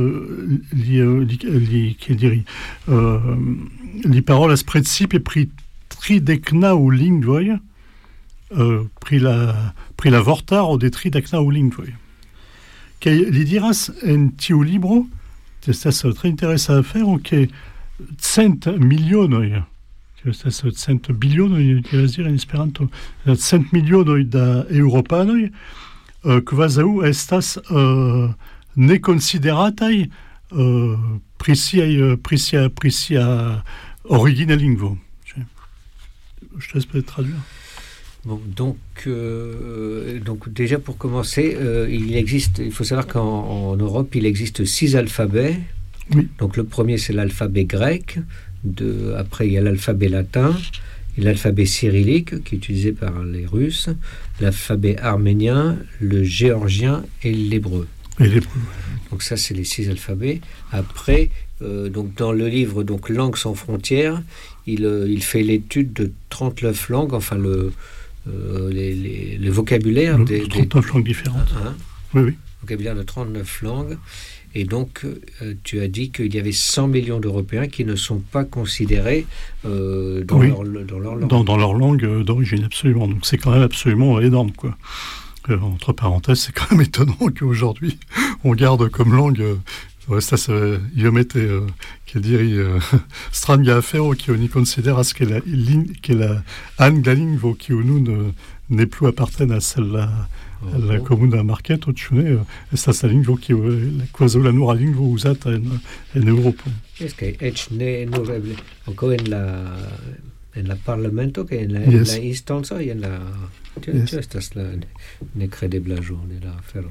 li parolas precipe pri 39 lingvoj, pri la vortaro de 39 lingvoj. Kaj li diras en tiu libro, estas tre interesa afero, ke 100 milionoj, estas 100 bilionoj, diras dire en Esperanto, 100 milionoj da eŭropanoj kvazaŭ estas nekonsiderataj pri sia origina lingvo. Je te laisse peut-être traduire. Bon, donc déjà pour commencer, il faut savoir qu'en Europe, il existe 6 alphabets. Oui. Donc le premier, c'est l'alphabet grec. Après, il y a l'alphabet latin, et l'alphabet cyrillique, qui est utilisé par les Russes, l'alphabet arménien, le géorgien et l'hébreu. Donc ça, c'est les 6 alphabets. Après, donc dans le livre donc Langues sans frontières, il fait l'étude de 39 langues, enfin le vocabulaire des 39 langues différentes. Oui. Vocabulaire de 39 langues. Et donc, tu as dit qu'il y avait 100 millions d'Européens qui ne sont pas considérés dans leur langue. Dans leur langue d'origine, absolument. Donc c'est quand même absolument énorme, quoi. Entre parenthèses, c'est quand même étonnant qu'aujourd'hui, on garde comme langue... Iomete che diri stranga afero che oni consideras che la angla lingvo che nun ne plus appartiene a celle la comuna marketo, ĉu estas la lingvo che quasi la nura lingvo uzata en Eŭropo. Es que eĉ ne nur eble ankaŭ en la parlamento kaj en la instanco kaj en la tio estas la nekredeblaĵo de la afero.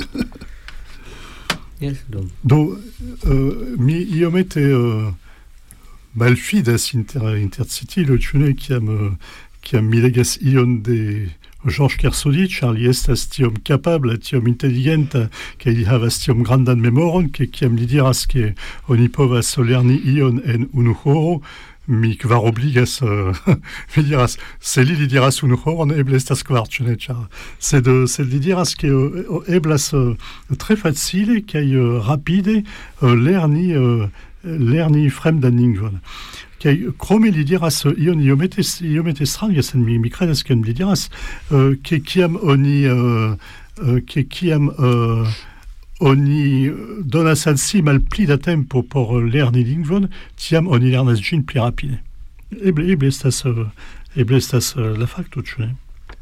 Yes, do mi iomete malfidas intercitilo, ĉu ne, kiam mi legas ion de Georges Kersaudy, ĉar li estas tiom kapabla, tiom inteligenta, kaj li havas tiom grandan memoron, ke kiam li diras ke oni povas lerni ion en unu horo, mi kvar obligas, mi diras, se li diras unu horon, eble estas kvar, ĉu ne, ĉar sed li diras ke eblas tre facile kaj rapide lerni fremdan lingvon. Kaj krome li diras ion iomete stranga, sed mi kredas ke li diras ke kiam oni donas al si malpli da tempo por lerni lingvon, tiam oni lernas ĝin pli rapide. Eble estas la fakto, ĉu ne?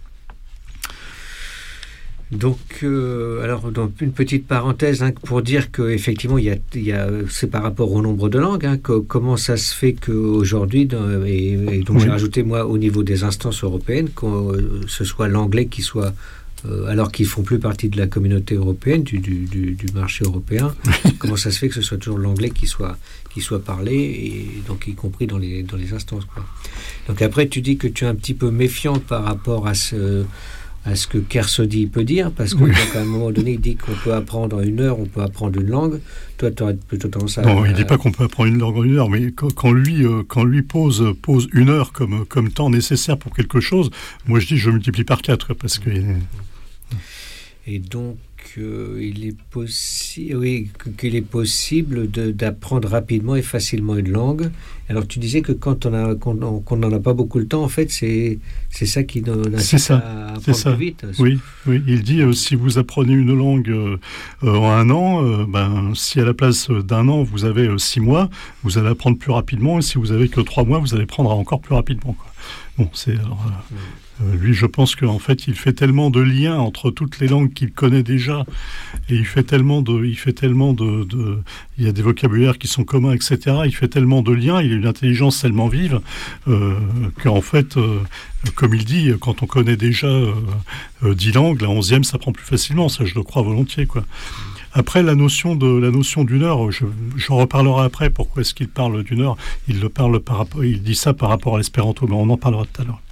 Donc, alors, donc, une petite parenthèse pour dire qu'effectivement, c'est par rapport au nombre de langues, comment ça se fait qu'aujourd'hui, et donc j'ai rajouté moi au niveau des instances européennes, que ce soit l'anglais qui soit, alors qu'ils font plus partie de la communauté européenne, du marché européen, comment ça se fait que ce soit toujours l'anglais qui soit parlé, et donc y compris dans les instances, quoi. Donc après, tu dis que tu es un petit peu méfiant par rapport à ce que Kersaudy peut dire, parce que donc, à un moment donné, il dit qu'on peut apprendre en 1 heure, on peut apprendre une langue. Toi, tu aurais plutôt tendance à... Non, il ne dit pas qu'on peut apprendre une langue en 1 heure, mais quand lui pose 1 heure comme temps nécessaire pour quelque chose, moi je dis je multiplie par 4, parce que... Et donc, il est qu'il est possible d'apprendre rapidement et facilement une langue. Alors, tu disais que quand qu'on n'en a pas beaucoup le temps, en fait, c'est ça qui donne à apprendre plus vite. Oui, il dit si vous apprenez une langue en 1 an, si à la place d'1 an, vous avez 6 mois, vous allez apprendre plus rapidement, et si vous avez que 3 mois, vous allez prendre encore plus rapidement, quoi. Bon, c'est... lui, je pense qu'en fait, il fait tellement de liens entre toutes les langues qu'il connaît déjà, et il y a des vocabulaires qui sont communs, etc. Il fait tellement de liens, il il a une intelligence tellement vive qu'en fait, comme il dit, quand on connaît déjà 10 langues, la 11e s'apprend plus facilement. Ça, je le crois volontiers, quoi. Après, la notion d'une heure, j'en reparlerai après. Pourquoi est-ce qu'il parle d'une heure ? Il dit ça par rapport à l'espéranto, mais on en parlera tout à l'heure.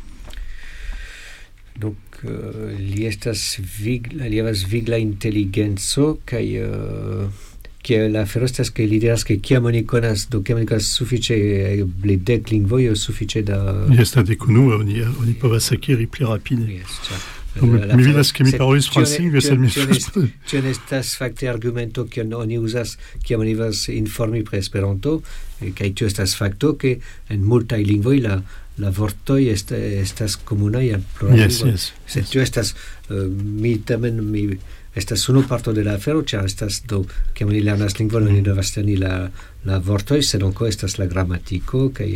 Donc, li havas vigla inteligenco kaj la afero estas ke li diras ke kiam oni konas sufiĉe eble 10 lingvoj sufiĉe da Unu oni povas akiri pli rapide. Mi vidas ke mi parolis franclingve, sed mi tio ne estas fakte argumento kiun oni uzas kiam oni volas informi pri Esperanto, kaj tio estas fakto ke en multaj lingvoj la vortoj estas komunaj al pluraj lingvoj. Sed tio estas mi estas unu parto de la afero, ĉar estas do kiam oni lernas lingvon oni devas teni la vortoj, sed ankaŭ estas la gramatiko kaj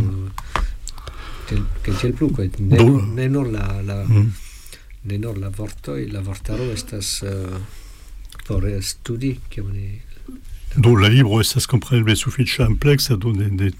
tiel plu, ne nur la vortoj, la vortaro estas por studi kiam oni do la libro estas kompreneble sufiĉe ampleksa, do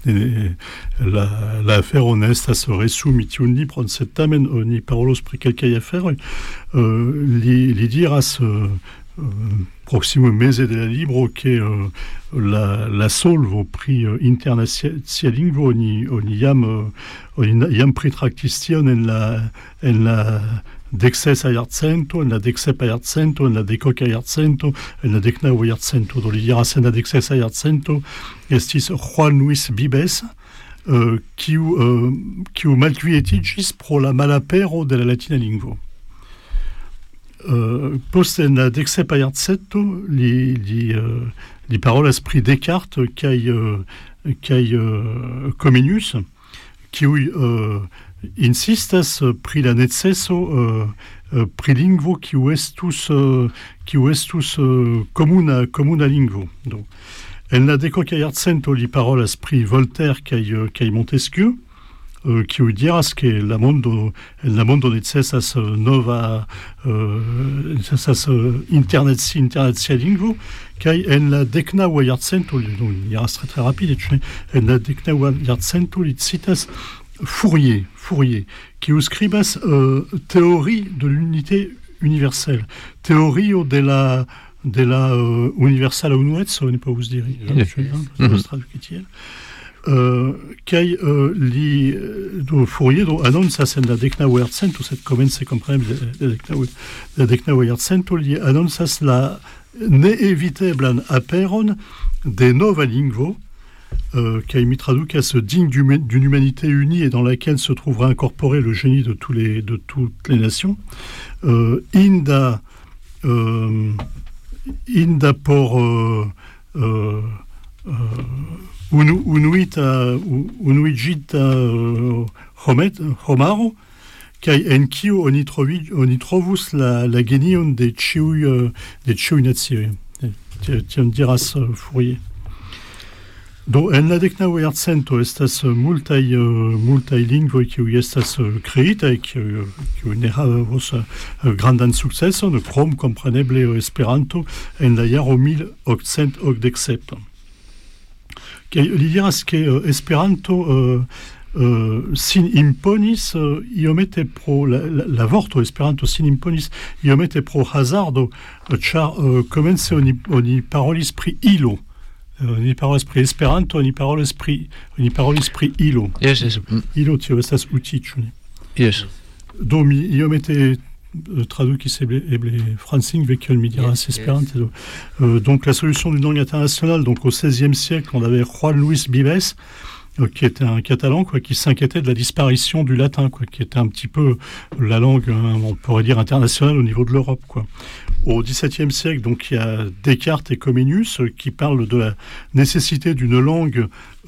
la afero ne estas resumi tiun libron, sed tamen oni parolos pri kelkaj aferoj. Li diras proximo meze de la libro ke la solvo pri internacia lingvo oni jam pritraktis tion en la dexesa jarcento, en la dexepa jarcento, en la dekoka jarcento, en la deknaŭa jarcento. Do li diras en la dexesa jarcento estis Juan Luis Vives, kiu malkvietiĝis pro la malapero de la latina lingvo. Poste en la dexepa jarcento li parolas pri Descartes kaj Comenius, kiuj insistas pri la neceso pri lingvo kiu estus komuna lingvo. Do en la dekoka jarcento li parolas pri Voltaire kaj Montesquieu, kiu diras ke en la mondo necesas nova necesas internacia lingvo, kaj en la deknaŭa jarcento li diras tre rapide, en la deknaŭa jarcento li citas Fourier, qui scribas théorie de l'unité universelle, théorie de la universala unueco, ne povus diri, kaj li Fourier anoncas en la deknaŭa jarcento, sed komence kompreneble la deknaŭa jarcento, li anoncas la neeviteblan aperon de nova lingvo, kaj mi tradukas digne d'une humanité unie et dans laquelle se trouvera incorporé le génie de toutes les nations. Inda por unuigita homaro, kaj en kiu oni trovus la genion de ĉiuj nacioj. Tion diras Fourier. Do en la deknaŭa jarcento estas multaj lingvoj kiuj estas kreitaj, kiuj ne havos grandan sukceson, krom kompreneble Esperanto en la jaro 1887. Kaj li diras ke Esperanto sin imponis iomete pro la vorto Esperanto sin imponis iomete pro hazardo, ĉar komence oni parolis pri ilo. Oni parolas pri Esperanto, oni parolis pri ilo. Yes. Ilo tio estas uti, ĉu ne? Yes. Do mi iomete tradukis eble franclingve kiel mi diras Esperanto. Donc la solution d'une langue internationale, donc au XVIe siècle, on avait Juan Luis Vives, qui était un catalan, qui s'inquiétait de la disparition du latin, qui était un petit peu la langue, on pourrait dire, internationale au niveau de l'Europe, Au XVIIe siècle, donc, il y a Descartes et Comenius qui parlent de la nécessité d'une langue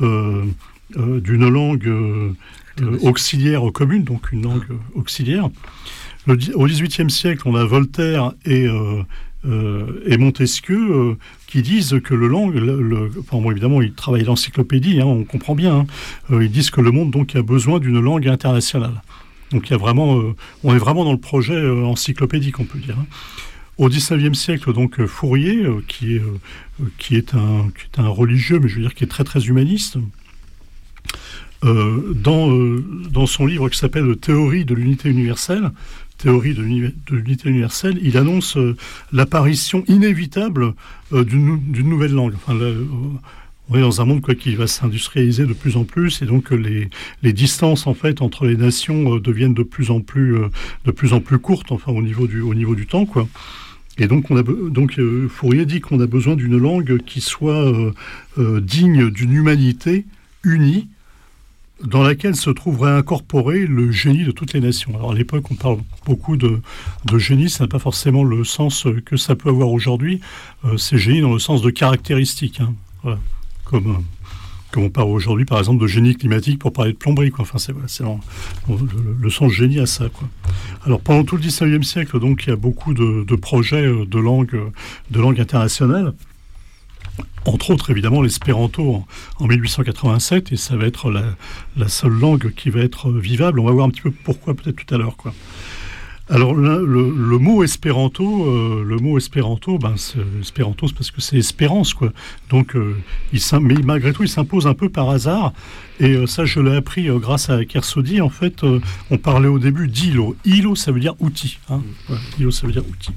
auxiliaire commune, donc une langue auxiliaire. Au XVIIIe siècle, on a Voltaire et Montesquieu qui disent que évidemment, ils travaillent l'encyclopédie, on comprend bien. Ils disent que le monde donc a besoin d'une langue internationale. Donc, il y a vraiment, on est vraiment dans le projet encyclopédique, on peut dire. Au XIXe siècle, donc Fourier, qui est un religieux, mais je veux dire qui est très très humaniste, dans son livre qui s'appelle Théorie de l'unité universelle, il annonce l'apparition inévitable d'une nouvelle langue. Enfin, on est dans un monde qui va s'industrialiser de plus en plus, et donc les distances en fait entre les nations deviennent de plus en plus courtes, enfin au niveau du temps, quoi. Et donc Fourier dit qu'on a besoin d'une langue qui soit digne d'une humanité unie, dans laquelle se trouverait incorporé le génie de toutes les nations. Alors à l'époque, on parle beaucoup de génie, ça n'a pas forcément le sens que ça peut avoir aujourd'hui. C'est génie dans le sens de caractéristique, hein. Voilà. Comme on parle aujourd'hui, par exemple, de génie climatique pour parler de plomberie, quoi. Enfin, c'est le sens génie à ça, quoi. Alors pendant tout le XIXe siècle, donc il y a beaucoup de projets de langue internationale. Entre autres, évidemment, l'espéranto en 1887, et ça va être la seule langue qui va être vivable. On va voir un petit peu pourquoi peut-être tout à l'heure, quoi. Alors le mot espéranto, espéranto, c'est parce que c'est espérance, quoi. Donc, mais malgré tout, il s'impose un peu par hasard. Et ça, je l'ai appris grâce à Kersaudy. En fait, on parlait au début d'ilo. Ilo, ça veut dire outil. Hein. Ouais, ilo, ça veut dire outil.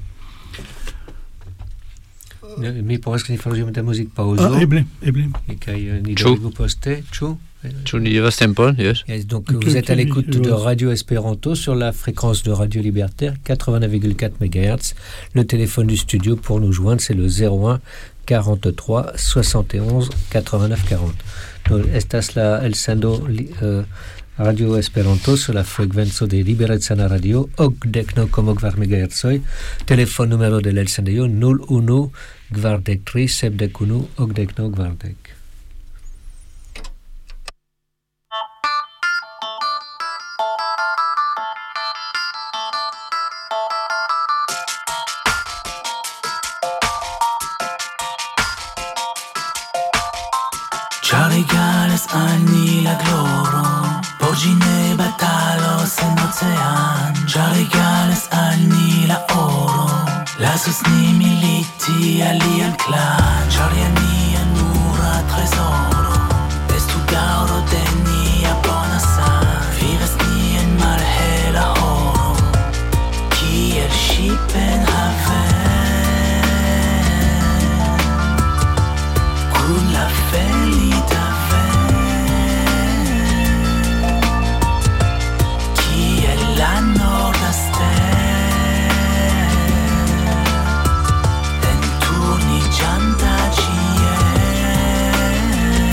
Mi povesti faremo da music pausa. Eble. Et kai ni dovevo poster, Chou. Yes. Yes, donc vous êtes à l'écoute de Radio Espéranto sur la fréquence de Radio Libertaire 89,4 MHz. Le téléphone du studio pour nous joindre, c'est le 01 43 71 89 40. Donc, estas la el sendo Radio Esperanto sur la frekvenco de Liberecana Radio 89,4 MHz. Telefon numero de l'elsendejo 01 43 71 89 40. Ciao regales anni la gloro, porgine batalos en ocean. Ciao regales anni la oro, la susni militi alian clan. Ciao riani anura tresoro, estu gauro deni a bonasa. Vives ni en marhela oro, kiel shipen haven. Kun la felita la norda en turni cianta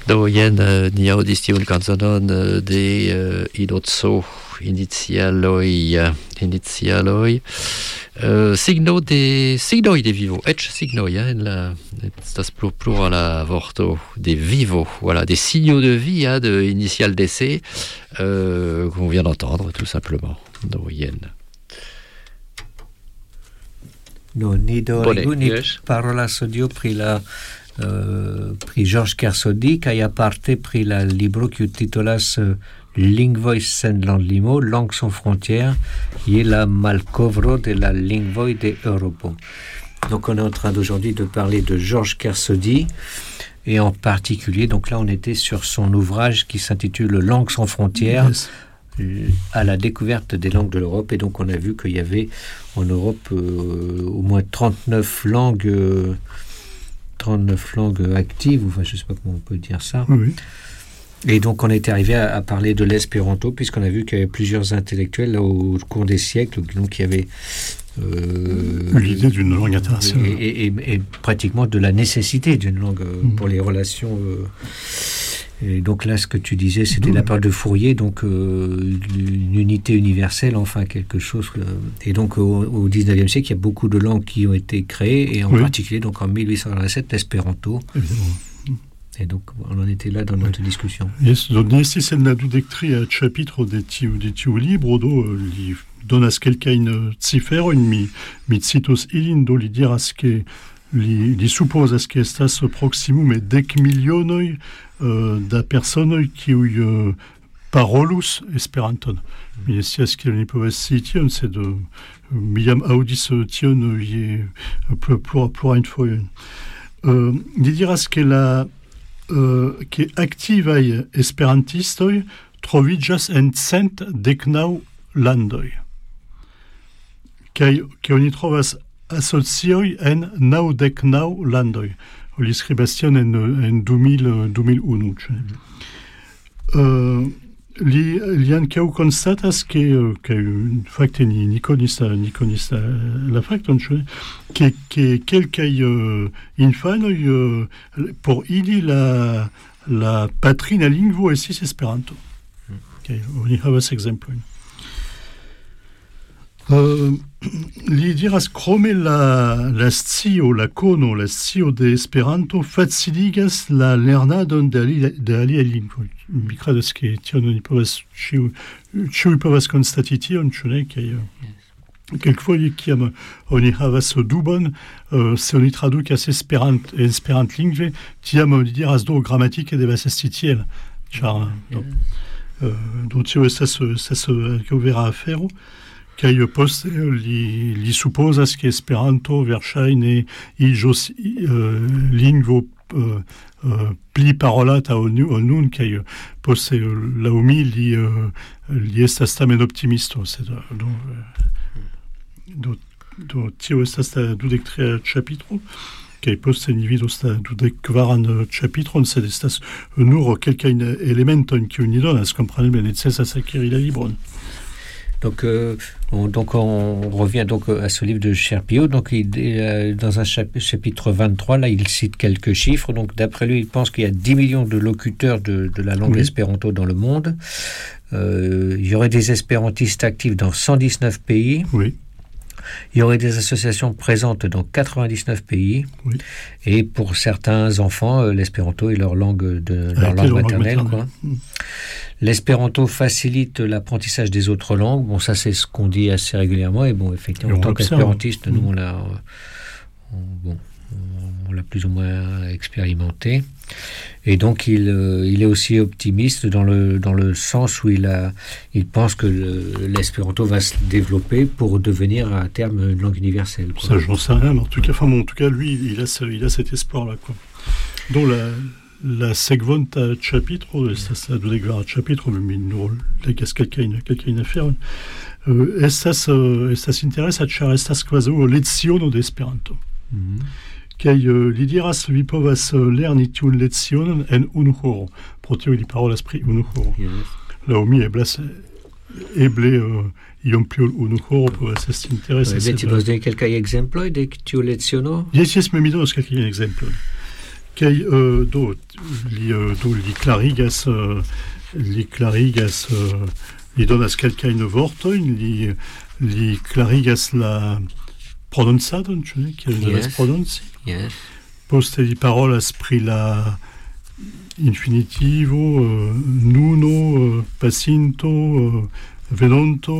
Do jen ni audis tiun canzonon de Inozzo initialoi signoi de vivo, signoi, en la estas plurala vorto de vivo, voilà, des signaux de vie, de initial d'essai qu'on vient d'entendre tout simplement. Do jen. No, ni do ni parolas odio pri la pri Georges Kersaudy kaj aparte pri la libro kiu titolas Lingvoj sen landlimo, langue sans frontières, et la malkovro de la lingvoj de Eŭropo. Donc on est en train d'aujourd'hui de parler de Georges Kersaudy, et en particulier, donc là on était sur son ouvrage qui s'intitule Langue sans frontières, yes, à la découverte des langues de l'Europe. Et donc on a vu qu'il y avait en Europe au moins 39 langues actives, enfin je ne sais pas comment on peut dire ça. Oui. Et donc on est arrivé à parler de l'espéranto, puisqu'on a vu qu'il y avait plusieurs intellectuels là, au cours des siècles, donc il y avait l'idée d'une langue internationale et pratiquement de la nécessité d'une langue pour les relations. Et donc là, ce que tu disais, c'était la période de Fourier, donc une unité universelle, enfin quelque chose. Et donc au 19e siècle, il y a beaucoup de langues qui ont été créées, et en particulier donc en 1827, l'espéranto. Et donc, on en était là dans notre discussion. Yes, donc, ici, c'est la doudectrie à chapitre des tiu libro, li donas kelkajn ciferojn, mi citos ilin, do li diras ke li supozas ke estas proximume 10 milionoj da personoj kiuj parolus Esperanton. Mi scias ke oni povas scii tion, sed mi jam aŭdis tion je plurajn fojojn. Li diras ke che activaj esperantistoj troviĝas en 119 landoj, kaj oni trovas asocioj en 99 landoj. Li skribas tion en 2001. Li ankaŭ konstatas ke fakte ni konis la fakton, ke kelkaj infanoj por ili la patrina lingvo estis Esperanto. Oni havas ekzemplojn. Li diras krome la scio, la kono, la scio de Esperanto faciligas la lernadon de aliaj lingvoj. Mi kredas ke tion oni povas ĉiuj povas konstati tion, ĉu ne? Kaj kelkfoje kiam oni havas dubon, se oni tradukas esperantlingve, tiam oni diras do gramatike devas esti tiel, ĉar do tio estas ankaŭ vera afero. Kaj poste li supozas ke Esperanto verŝajne iĝos lingvo pli parolata ol nun, kaj poste laŭ mi li estas tamen optimisto. Do tio estas la 23. ĉapitro, kaj poste ni vidos la 24. ĉapitron, sed estas nur kelkajn elementojn kiujn ni donas, kompreneble necesas akiri la libron. Donc on revient donc à ce livre de Cherpiot. Donc dans un chapitre 23, là, il cite quelques chiffres. Donc d'après lui, il pense qu'il y a 10 millions de locuteurs de la langue espéranto dans le monde. Il y aurait des espérantistes actifs dans 119 pays. Oui. Il y aurait des associations présentes dans 99 pays. Oui. Et pour certains enfants, l'espéranto est leur langue maternelle, quoi. L'espéranto facilite l'apprentissage des autres langues. Bon, ça, c'est ce qu'on dit assez régulièrement. Et bon, effectivement, en tant qu'espérantiste, nous, on l'a plus ou moins expérimenté. Et donc, il est aussi optimiste dans le sens où il pense que l'espéranto va se développer pour devenir à terme une langue universelle, quoi. Ça, j'en sais rien, mais en tout cas, lui, il a cet espoir-là, quoi. Donc, la sekvonta ĉapitro, estas la 22. ĉapitro, mi nur legas kelkajn aferojn, estas interesa, ĉar estas kvazaŭ leciono de Esperanto. Kaj li diras, vi povas lerni tiun lecionon en 1 horo. Pro tio li parolas pri 1 horo. Laŭ mi eble iom pli ol 1 horo povas esti interesa. Ti povas doni kelkaj ekzemploj de tiu leciono? Jes, mi donos kelkajn ekzemplojn. Kei do li clarigas li donas kelkajn vortojn, li clarigas la prononcadon, ĉu ne? Kiel devas prononci? Yes. Poste li parolas pri la infinitivo, nuno, pasinto, venonto,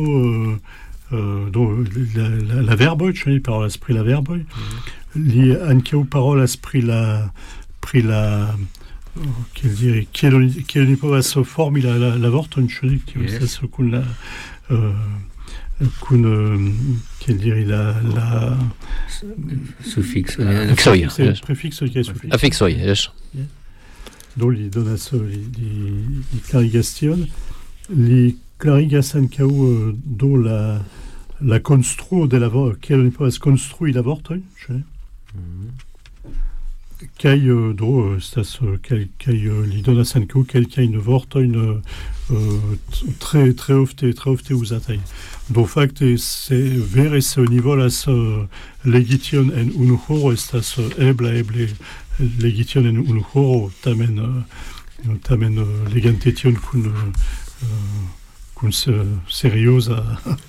la verboj, ĉu ne? Li parolas pri la verboj. Li ankaŭ parolas pri la kiel oni povas formi la vorton, ĉu ne? Tio estas kun la Suffixo. Prefixo kaj sufikso. Affiksoj, yes. Do li donas li klarigas tion. Li klarigas ankaŭ do la konstruo de la vorto, kiel oni povas konstrui la vortojn, ĉu ne? Kaj do estas kaj li donas ankaŭ kelkajn vortojn tre ofte uzataj. Do fakte vere se oni volas legi tion en unu horo, estas eble legi tion en unu horo, tamen legante tion kun serioza.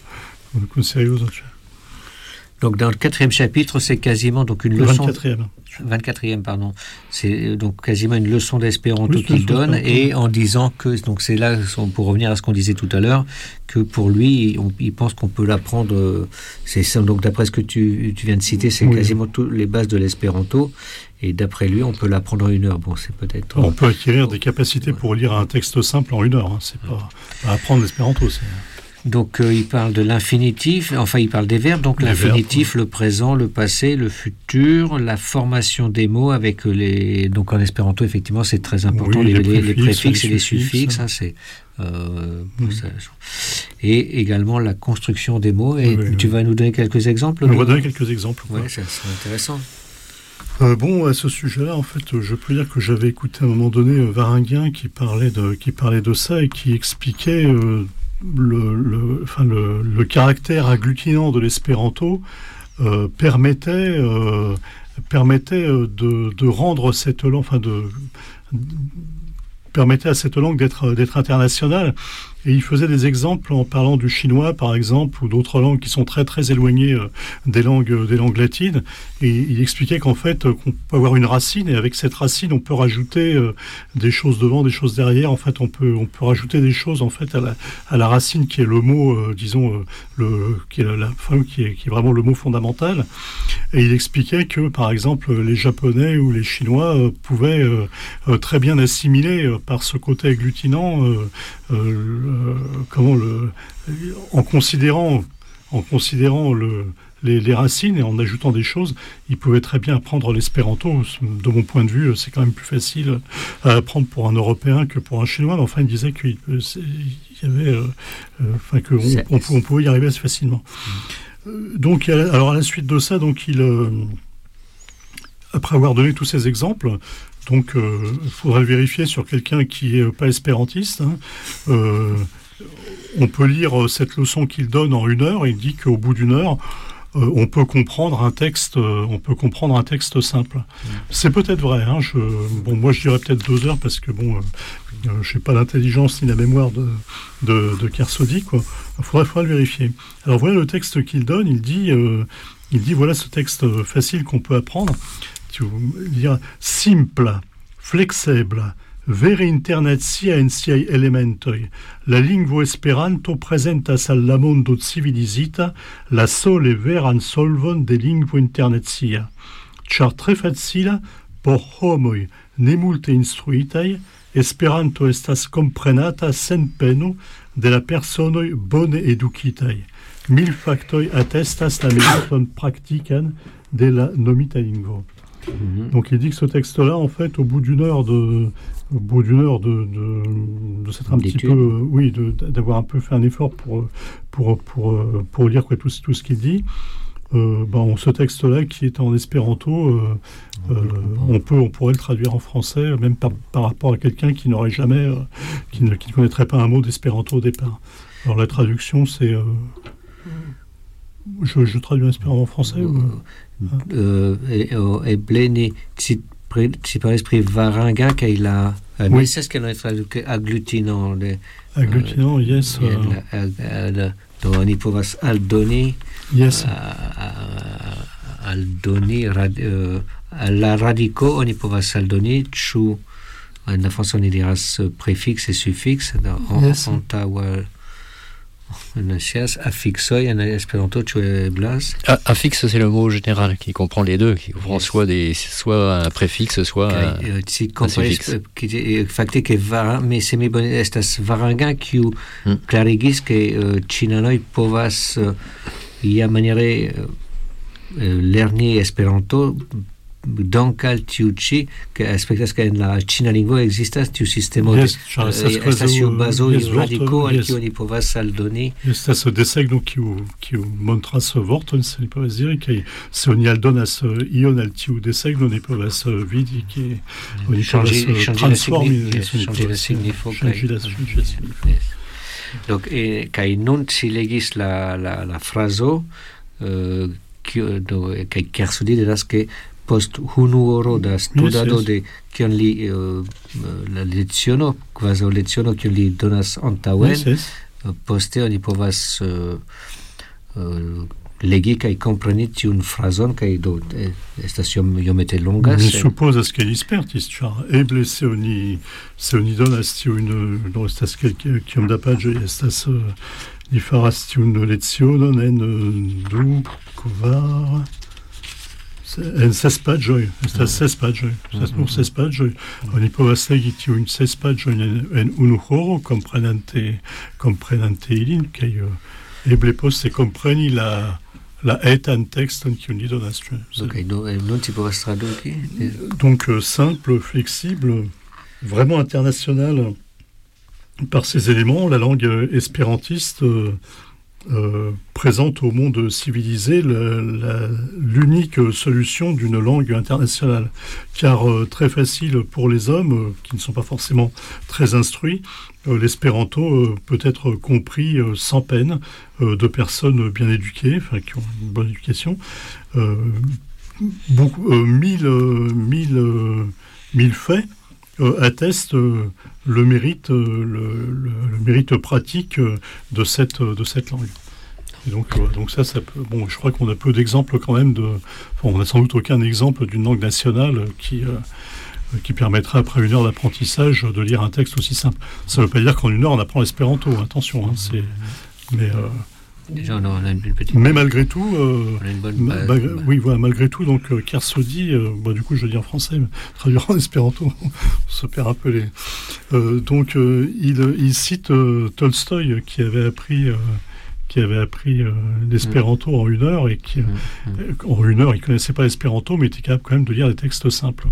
Donc dans le 4e chapitre, c'est quasiment donc une leçon. 24e, pardon. C'est donc quasiment une leçon d'espéranto qu'il donne, et en disant que donc c'est là, pour revenir à ce qu'on disait tout à l'heure, que pour lui, il pense qu'on peut l'apprendre. C'est ça, donc d'après ce que tu viens de citer, c'est quasiment toutes les bases de l'espéranto. Et d'après lui, on peut l'apprendre en 1 heure. Bon, c'est peut-être. On peut acquérir des capacités pour lire un texte simple en 1 heure. Hein. C'est pas apprendre l'espéranto. Donc il parle de l'infinitif, enfin il parle des verbes, donc l'infinitif, le présent, le passé, le futur, la formation des mots avec les... Donc en espéranto, effectivement, c'est très important, les préfixes et les suffixes, hein, c'est... Et également la construction des mots. Et tu vas nous donner quelques exemples? On va donner quelques exemples. Oui, c'est intéressant. Bon, à ce sujet-là, en fait, je peux dire que j'avais écouté à un moment donné Varinguin qui parlait de ça et qui expliquait... le caractère agglutinant de l'espéranto permettait de rendre cette langue, permettait à cette langue d'être internationale. Et il faisait des exemples en parlant du chinois, par exemple, ou d'autres langues qui sont très très éloignées des langues latines. Et il expliquait qu'en fait, qu'on peut avoir une racine, et avec cette racine, on peut rajouter des choses devant, des choses derrière. En fait, on peut rajouter des choses en fait à la racine qui est le mot, qui est vraiment le mot fondamental. Et il expliquait que, par exemple, les Japonais ou les Chinois pouvaient très bien assimiler par ce côté agglutinant. En considérant les racines et en ajoutant des choses, ils pouvaient très bien apprendre l'espéranto. De mon point de vue, c'est quand même plus facile à apprendre pour un Européen que pour un Chinois. Mais enfin, il disait qu'il y avait, qu'on pouvait y arriver assez facilement. Donc, alors à la suite de ça, donc après avoir donné tous ces exemples. Donc, il faudrait le vérifier sur quelqu'un qui n'est pas espérantiste. On peut lire cette leçon qu'il donne en 1 heure. Il dit qu'au bout d'1 heure, on peut comprendre un texte simple. C'est peut-être vrai. Hein, moi, je dirais peut-être 2 heures parce que je n'ai pas l'intelligence ni la mémoire de Kersaudy, quoi. Il faudrait le vérifier. Alors voilà le texte qu'il donne. Il dit voilà ce texte facile qu'on peut apprendre. Tu veux dire simple, flexible, vere internatia en siai elementoi. La lingvo Esperanto presentas al la mondo civilizita la sole veran solvon de lingvo internacia. Ĉar tre facila por homoj ne multe instruitaj, Esperanto estas komprenata sen peno de la personoj bone edukitaj. 1000 faktoj atestas la meriton praktikan de la nomita lingvo. Donc il dit que ce texte-là, en fait, au bout d'une heure de s'être un petit peu, d'avoir un peu fait un effort pour lire tout ce qu'il dit, ce texte-là qui est en espéranto, on pourrait le traduire en français, même par rapport à quelqu'un qui n'aurait jamais, qui ne connaîtrait pas un mot d'espéranto au départ. Alors la traduction, c'est je traduis en espéranto en français. Eblene si par esprit varinga qu'il a mais c'est ce qu'on a traduit agglutinant yes do oni povas aldoni yes aldoni la radico oni povas aldoni ĉu en la français on diras préfixe et suffixe antaŭ affixoi en espéranto tu es blas. Affixe c'est le mot général qui comprend les deux, qui comprend soit un préfixe soit un suffixe. Fakte ke mais c'est mes bonnes estas varangan kiu klarigis ke ĉinanoj povas iamaniere lerni Esperanto dank'al tiu ĉi ke aspektas ke en la ĉina lingvo ekzistas tiu sistemo estas tiu bazo radiko al kiu oni povas aldoni. Estas desegno kiu montras vorton, se ni povas diri, kaj se oni aldonas ion al tiu desegno, oni povas vidi ke oni povas transformi la signifo. Donc kaj nun si legis la frazo kaj Kersudi diras ke post unu horo da studado de kion li la leciono kvazaŭ leciono kiun li donas antaŭen poste oni povas legi kaj kompreni tiun frazon kaj do estas iomete longa. Mi supozas ke li spertis, ĉar eble se oni donas tiun do estas kiom da paĝoj estas li faras tiun lecionon en du kvar en 16 paĝoj, estas 16 paĝoj, estas nur 16 paĝoj. Oni povas legi tiujn 16 paĝojn en unu horo, komprenante ilin, kaj eble poste kompreni la etan tekston kiun li donas. Nun ti povas traduki? Donc simple, flexible, vraiment international par ses éléments, la langue espérantiste présente au monde civilisé l'unique solution d'une langue internationale, car très facile pour les hommes qui ne sont pas forcément très instruits, l'espéranto peut être compris sans peine de personnes bien éduquées, enfin qui ont une bonne éducation. Mille faits attestent le mérite pratique de cette langue. Et donc ça peut, bon, je crois qu'on a peu d'exemples quand même on n'a sans doute aucun exemple d'une langue nationale qui permettrait après une heure d'apprentissage de lire un texte aussi simple. Ça ne veut pas dire qu'en une heure on apprend l'espéranto, attention, mais malgré tout, malgré tout, donc Kersudi, du coup je le dis en français, mais traduire en espéranto, on se perd un peu donc il cite Tolstoï qui avait appris l'espéranto en une heure et qui en une heure il connaissait pas l'espéranto mais était capable quand même de lire des textes simples.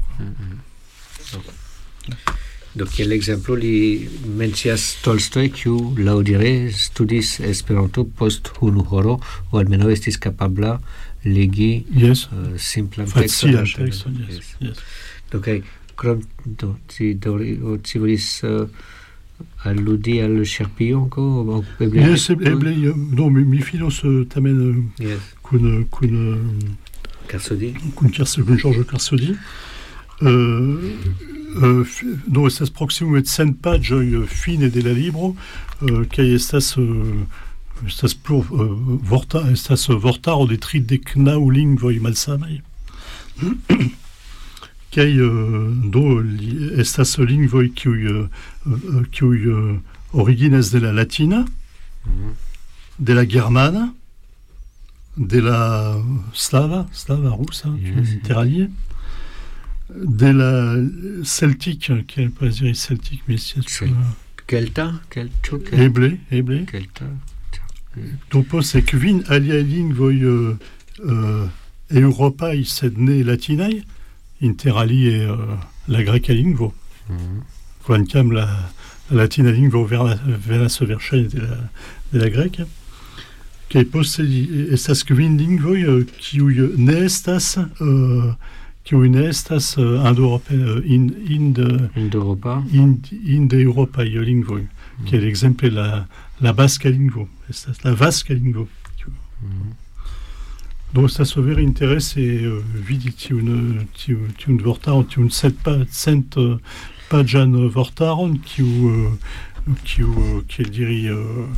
Donc l'exemplo li mencias Tolstoi kiu laŭdire studis Esperanto post unu horo aŭ almenaŭ estis kapabla legi simplan tekston. Donc krom ci volis alludi al Ŝerpionko eble non mi fidos tamen kun Kersudi kun Georges Kersudi. Do estas proksimume cent paĝoj fine de la libro kaj estas vortaro de 39 lingvoj malsamaj kaj do estas lingvoj kiuj originas de la latina, de la germana, de la slava rusa, interalie, de la celtique, qui est pas dire celtique, mais c'est Kelta, Eble. Kelta. Dopo sekvin aliaj lingvoj eŭropaj sed ne latinaj, interalie la greka lingvo. Kvankam la latina lingvo venas verŝajne de la greka. Kaj poste estas kvin lingvoj kiuj ne estas indoeuropaj lingvoj, kiel ekzemple la baska lingvo, estas la vaska lingvo. Donc ça se veri interesse vidi tiun vortaron, tiun cent pagian vortaron qui diri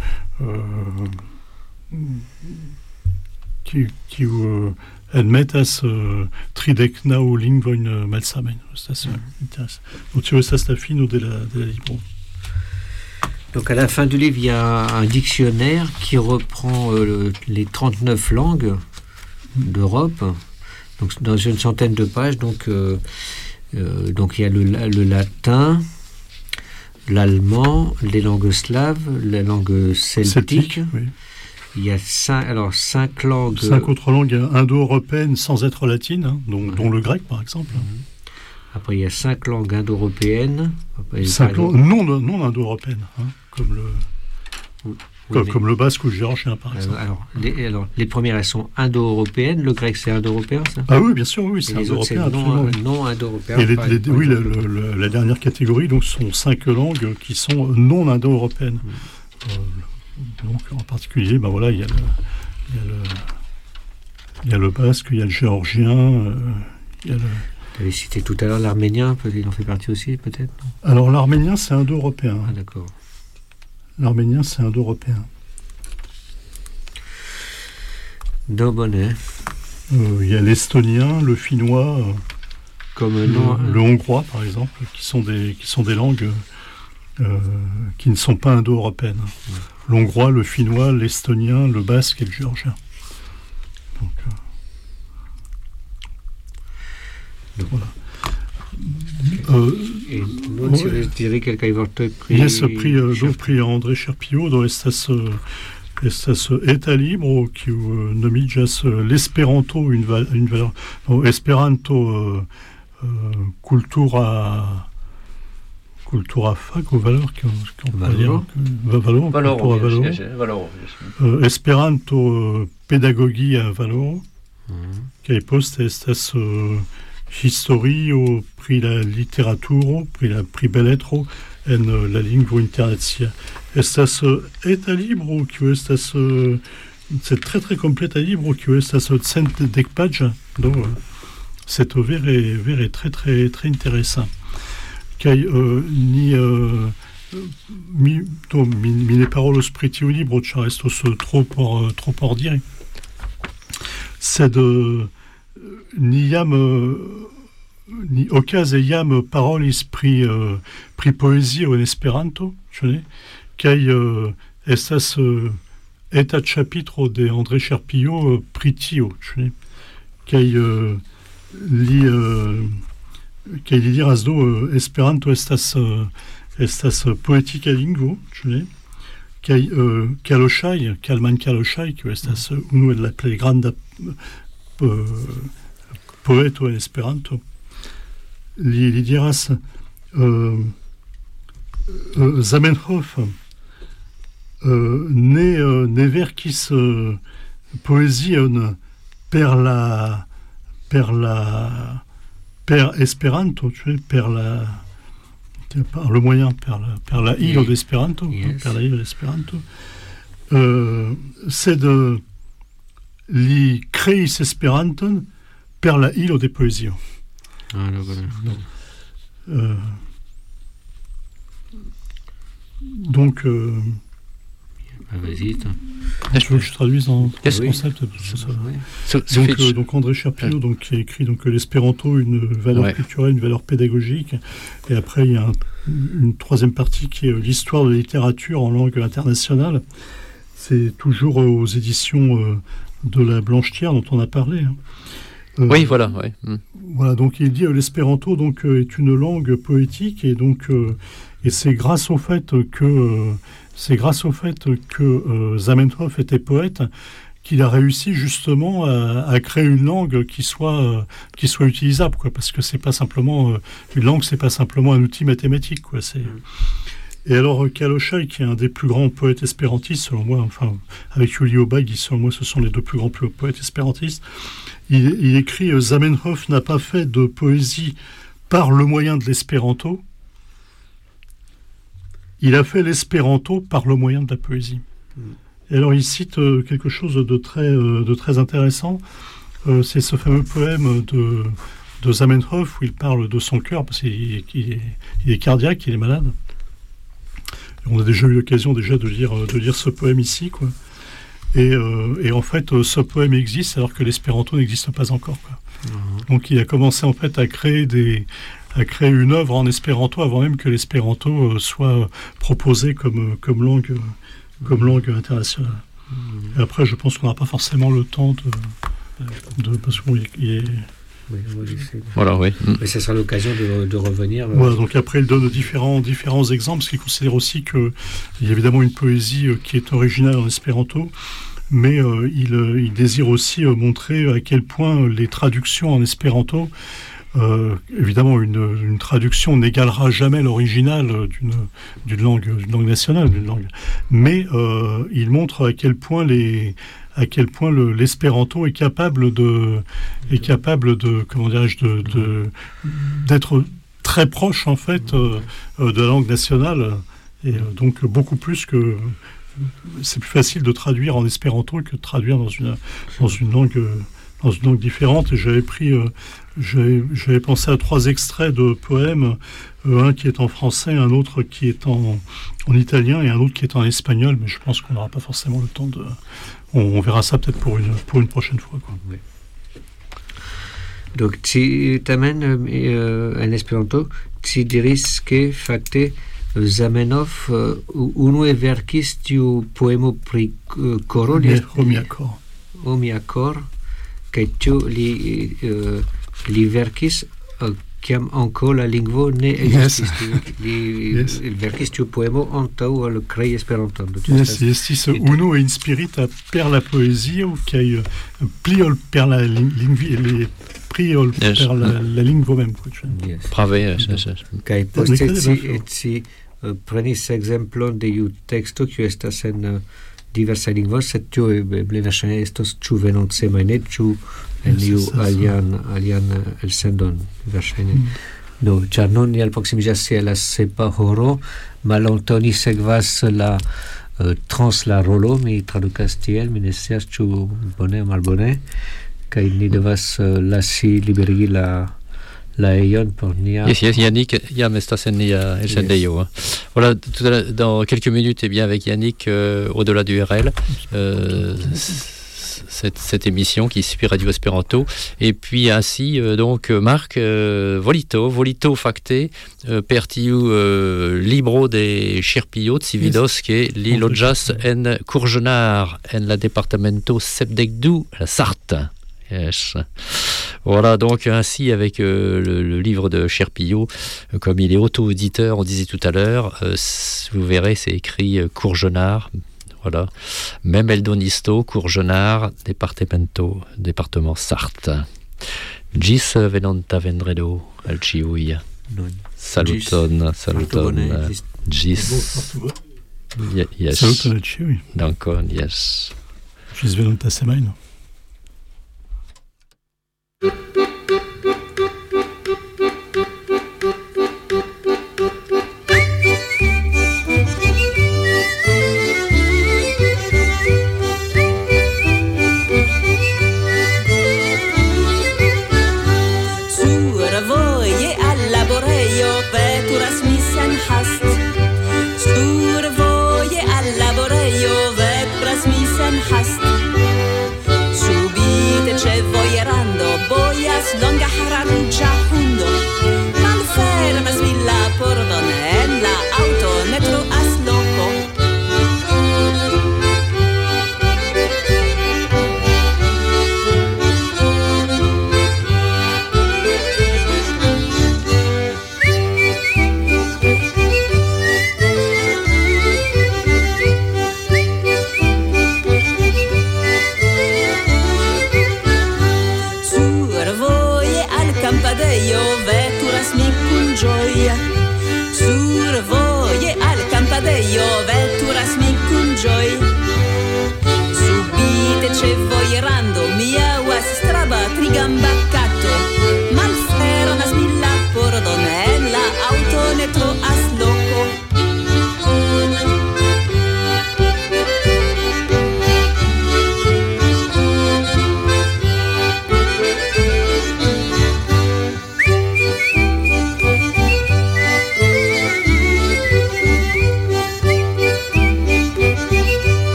qui admetas tridecnau lingvoin malsamen. Ça intéresse. Donc tu vois ça c'est la fin de la livre. Donc à la fin du livre, il y a un dictionnaire qui reprend les 39 langues d'Europe, donc dans une centaine de pages. Donc il y a le latin, l'allemand, les langues slaves, les langues celtiques. Oui. Il y a 5 langues. 5 autres langues indo-européennes sans être latines, hein, dont le grec par exemple. Après, il y a 5 langues indo-européennes. 5 langues non indo-européennes, hein, comme le basque ou le géorgien, par exemple. Alors, les premières, elles sont indo-européennes. Le grec, c'est indo-européen, ça ? Ah oui, bien sûr, oui, c'est indo-européen. Non indo-européen. Et la dernière catégorie, donc, sont 5 langues qui sont non indo-européennes. Donc, en particulier, il y a le basque, il y a le géorgien, il y a le... Tu avais cité tout à l'heure l'arménien, il en fait partie aussi, peut-être, non ? Alors, l'arménien, c'est indo-européen. Ah, d'accord. L'arménien, c'est indo-européen. Dobonnet. Il y a l'estonien, le finnois, le hongrois, par exemple, qui sont des langues qui ne sont pas indo-européennes. L'hongrois, le finnois, l'estonien, le basque et le géorgien. Donc, voilà. Pri André Cherpillot do estas eta libro qui nomigas l'esperanto une valeur esperanto cultura fac ou valeur qu'on peut dire valor esperanto pedagogia valoro kaj poste estas historio pri la literaturo, pri beletro en la lingvo internacia. Estas eta libro kiu estas c'est très très completa libro kiu estas 110 pages. Donc c'est vere très très très intéressant. Kaj mi ne parolos pri tiu libro, ĉar estos tro por diri. Sed ni okaze jam parolis pri poezio en Esperanto, ĉu ne? Kaj estas eta ĉapitro de André Cherpillot pri tio, ĉu ne? Kaj li diras do Esperanto estas poetika lingvo, ĉu ne? Kaj Kalman Kaloŝaj, kiu estas unu el la plej granda poeto en Esperanto, li diras Zamenhof ne verkis poezion per Esperanto, per le moyen, per la ilo d'Esperanto, per la ilo d'Esperanto, sed li kreis Esperanton per la ilo de poezio. Donc, vas-y. Je traduise en concept. Donc André Cherpillot, qui a écrit l'espéranto, une valeur culturelle, une valeur pédagogique. Et après, il y a une troisième partie qui est l'histoire de la littérature en langue internationale. C'est toujours aux éditions de la Blanchetière dont on a parlé. Oui, voilà. Ouais. Voilà, donc il dit l'espéranto est une langue poétique et c'est grâce au fait que Zamenhof était poète qu'il a réussi justement à créer une langue qui soit utilisable, quoi, parce que c'est pas simplement une langue, c'est pas simplement un outil mathématique, quoi. Et alors Kaloŝaj, qui est un des plus grands poètes espérantistes, selon moi, enfin avec Juli Obag, selon moi, ce sont les deux plus grands poètes espérantistes. Il écrit Zamenhof n'a pas fait de poésie par le moyen de l'espéranto. Il a fait l'espéranto par le moyen de la poésie. Et alors il cite quelque chose de très intéressant. C'est ce fameux poème de Zamenhof où il parle de son cœur parce qu'il est cardiaque, il est malade. Et on a déjà eu l'occasion de lire ce poème ici, quoi. Et en fait, ce poème existe alors que l'espéranto n'existe pas encore, quoi. Donc il a commencé en fait à créer une œuvre en espéranto avant même que l'espéranto soit proposé comme langue internationale. Et après, je pense qu'on n'aura pas forcément le temps de parce qu'il est... Voilà, oui. Mais ce sera l'occasion de revenir. Voilà, donc après, il donne différents exemples, parce qu'il considère aussi qu'il y a évidemment une poésie qui est originale en espéranto, mais il désire aussi montrer à quel point les traductions en espéranto, évidemment, une traduction n'égalera jamais l'original d'une langue nationale, mais il montre à quel point l'espéranto est capable de comment dirais-je d'être très proche en fait de la langue nationale, et donc beaucoup plus que c'est plus facile de traduire en espéranto que de traduire dans une langue différente. Et j'avais pensé à 3 extraits de poèmes, un qui est en français, un autre qui est en italien et un autre qui est en espagnol, mais je pense qu'on n'aura pas forcément le temps on verra ça peut-être pour une prochaine fois, quoi. Oui. Donc, tu t'amènes en espéranto, tu diris que facte Zamenhof unue verkis tiu poemo pri koro omia cor kaj tiu li verkis kiam ankaŭ la lingvo ne ekzistis. Li verkis tiu poemo antaŭ ol krei Esperanton. Estis unu inspirita per la poezio kaj pli ol per la lingvo, pli ol per la lingvo mem. Prave. Kaj poste ci prenis ekzemplon de iu teksto kiu estas en diversaj lingvoj, sed tio eble verŝajne estos ĉu venontsemajne, ĉu en iu alian elsendon verŝajne. Do, ĉar nun ni alproksimiĝas je la sepa horo, malantaŭ ni sekvas la trans la rolo, mi tradukas tiel, mi ne scias ĉu bone aŭ malbone, kaj ni devas lasi liberigi la eyon pour nia. Yes, Yannick, voilà, dans quelques minutes, et bien avec Yannick, au-delà du RL, cette émission qui suit Radio Esperanto, et puis ainsi donc Marc volito facte per tiu libro de Ŝerpio cividos ke li loĝas en Courgenard en la departamento 72 la Sarthe. Yes. Voilà, donc ainsi avec le livre de Ŝerpio, comme il est auto-éditeur, on disait tout à l'heure, vous verrez, c'est écrit Courgenard, voilà, même Eldonisto, Courgenard, département Sarthe. Gis venonta vendredo al ĉiuj. Saluton. Gis. Yes. Saluton al ĉiuj. Dankon, yes. Gis venonta semajno. Longa hararugia hundo malfermas villa pordon en la auto ne troas loko.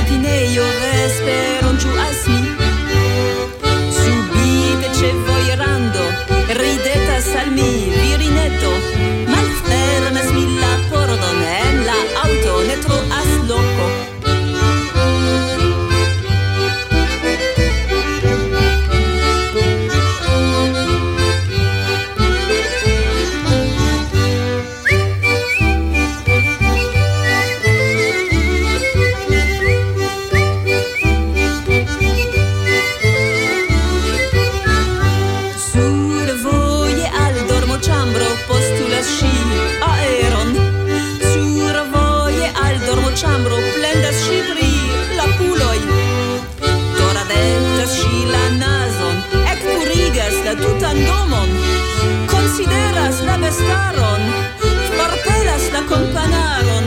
haltineio vesperon giuas mi. Subite ce voirando, ridetas al mi virineto, malfermas mi la pordon en la auto ne troas loco. Ĉambro plendas ŝi pri la puloj. Toradetas ŝi la nazon, ekpurigas la tutan domon, konsideras la bestaron, forpelas la kompanaron.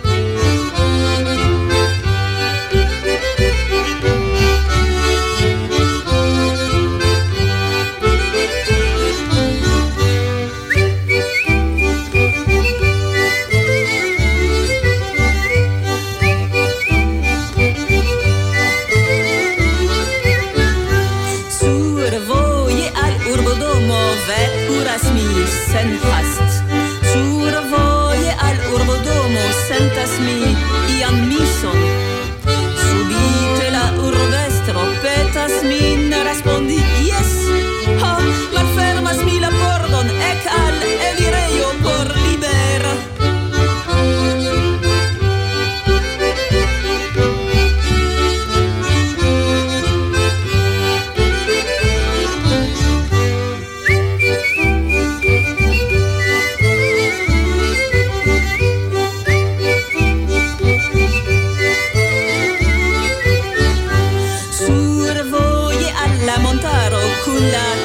Sen hast survoje al urbodomo sentas mi ian mison. Subite la urbestro petas min respondi yes. Ha, malfermas mi la pordon ec al elirejo por libera. Con la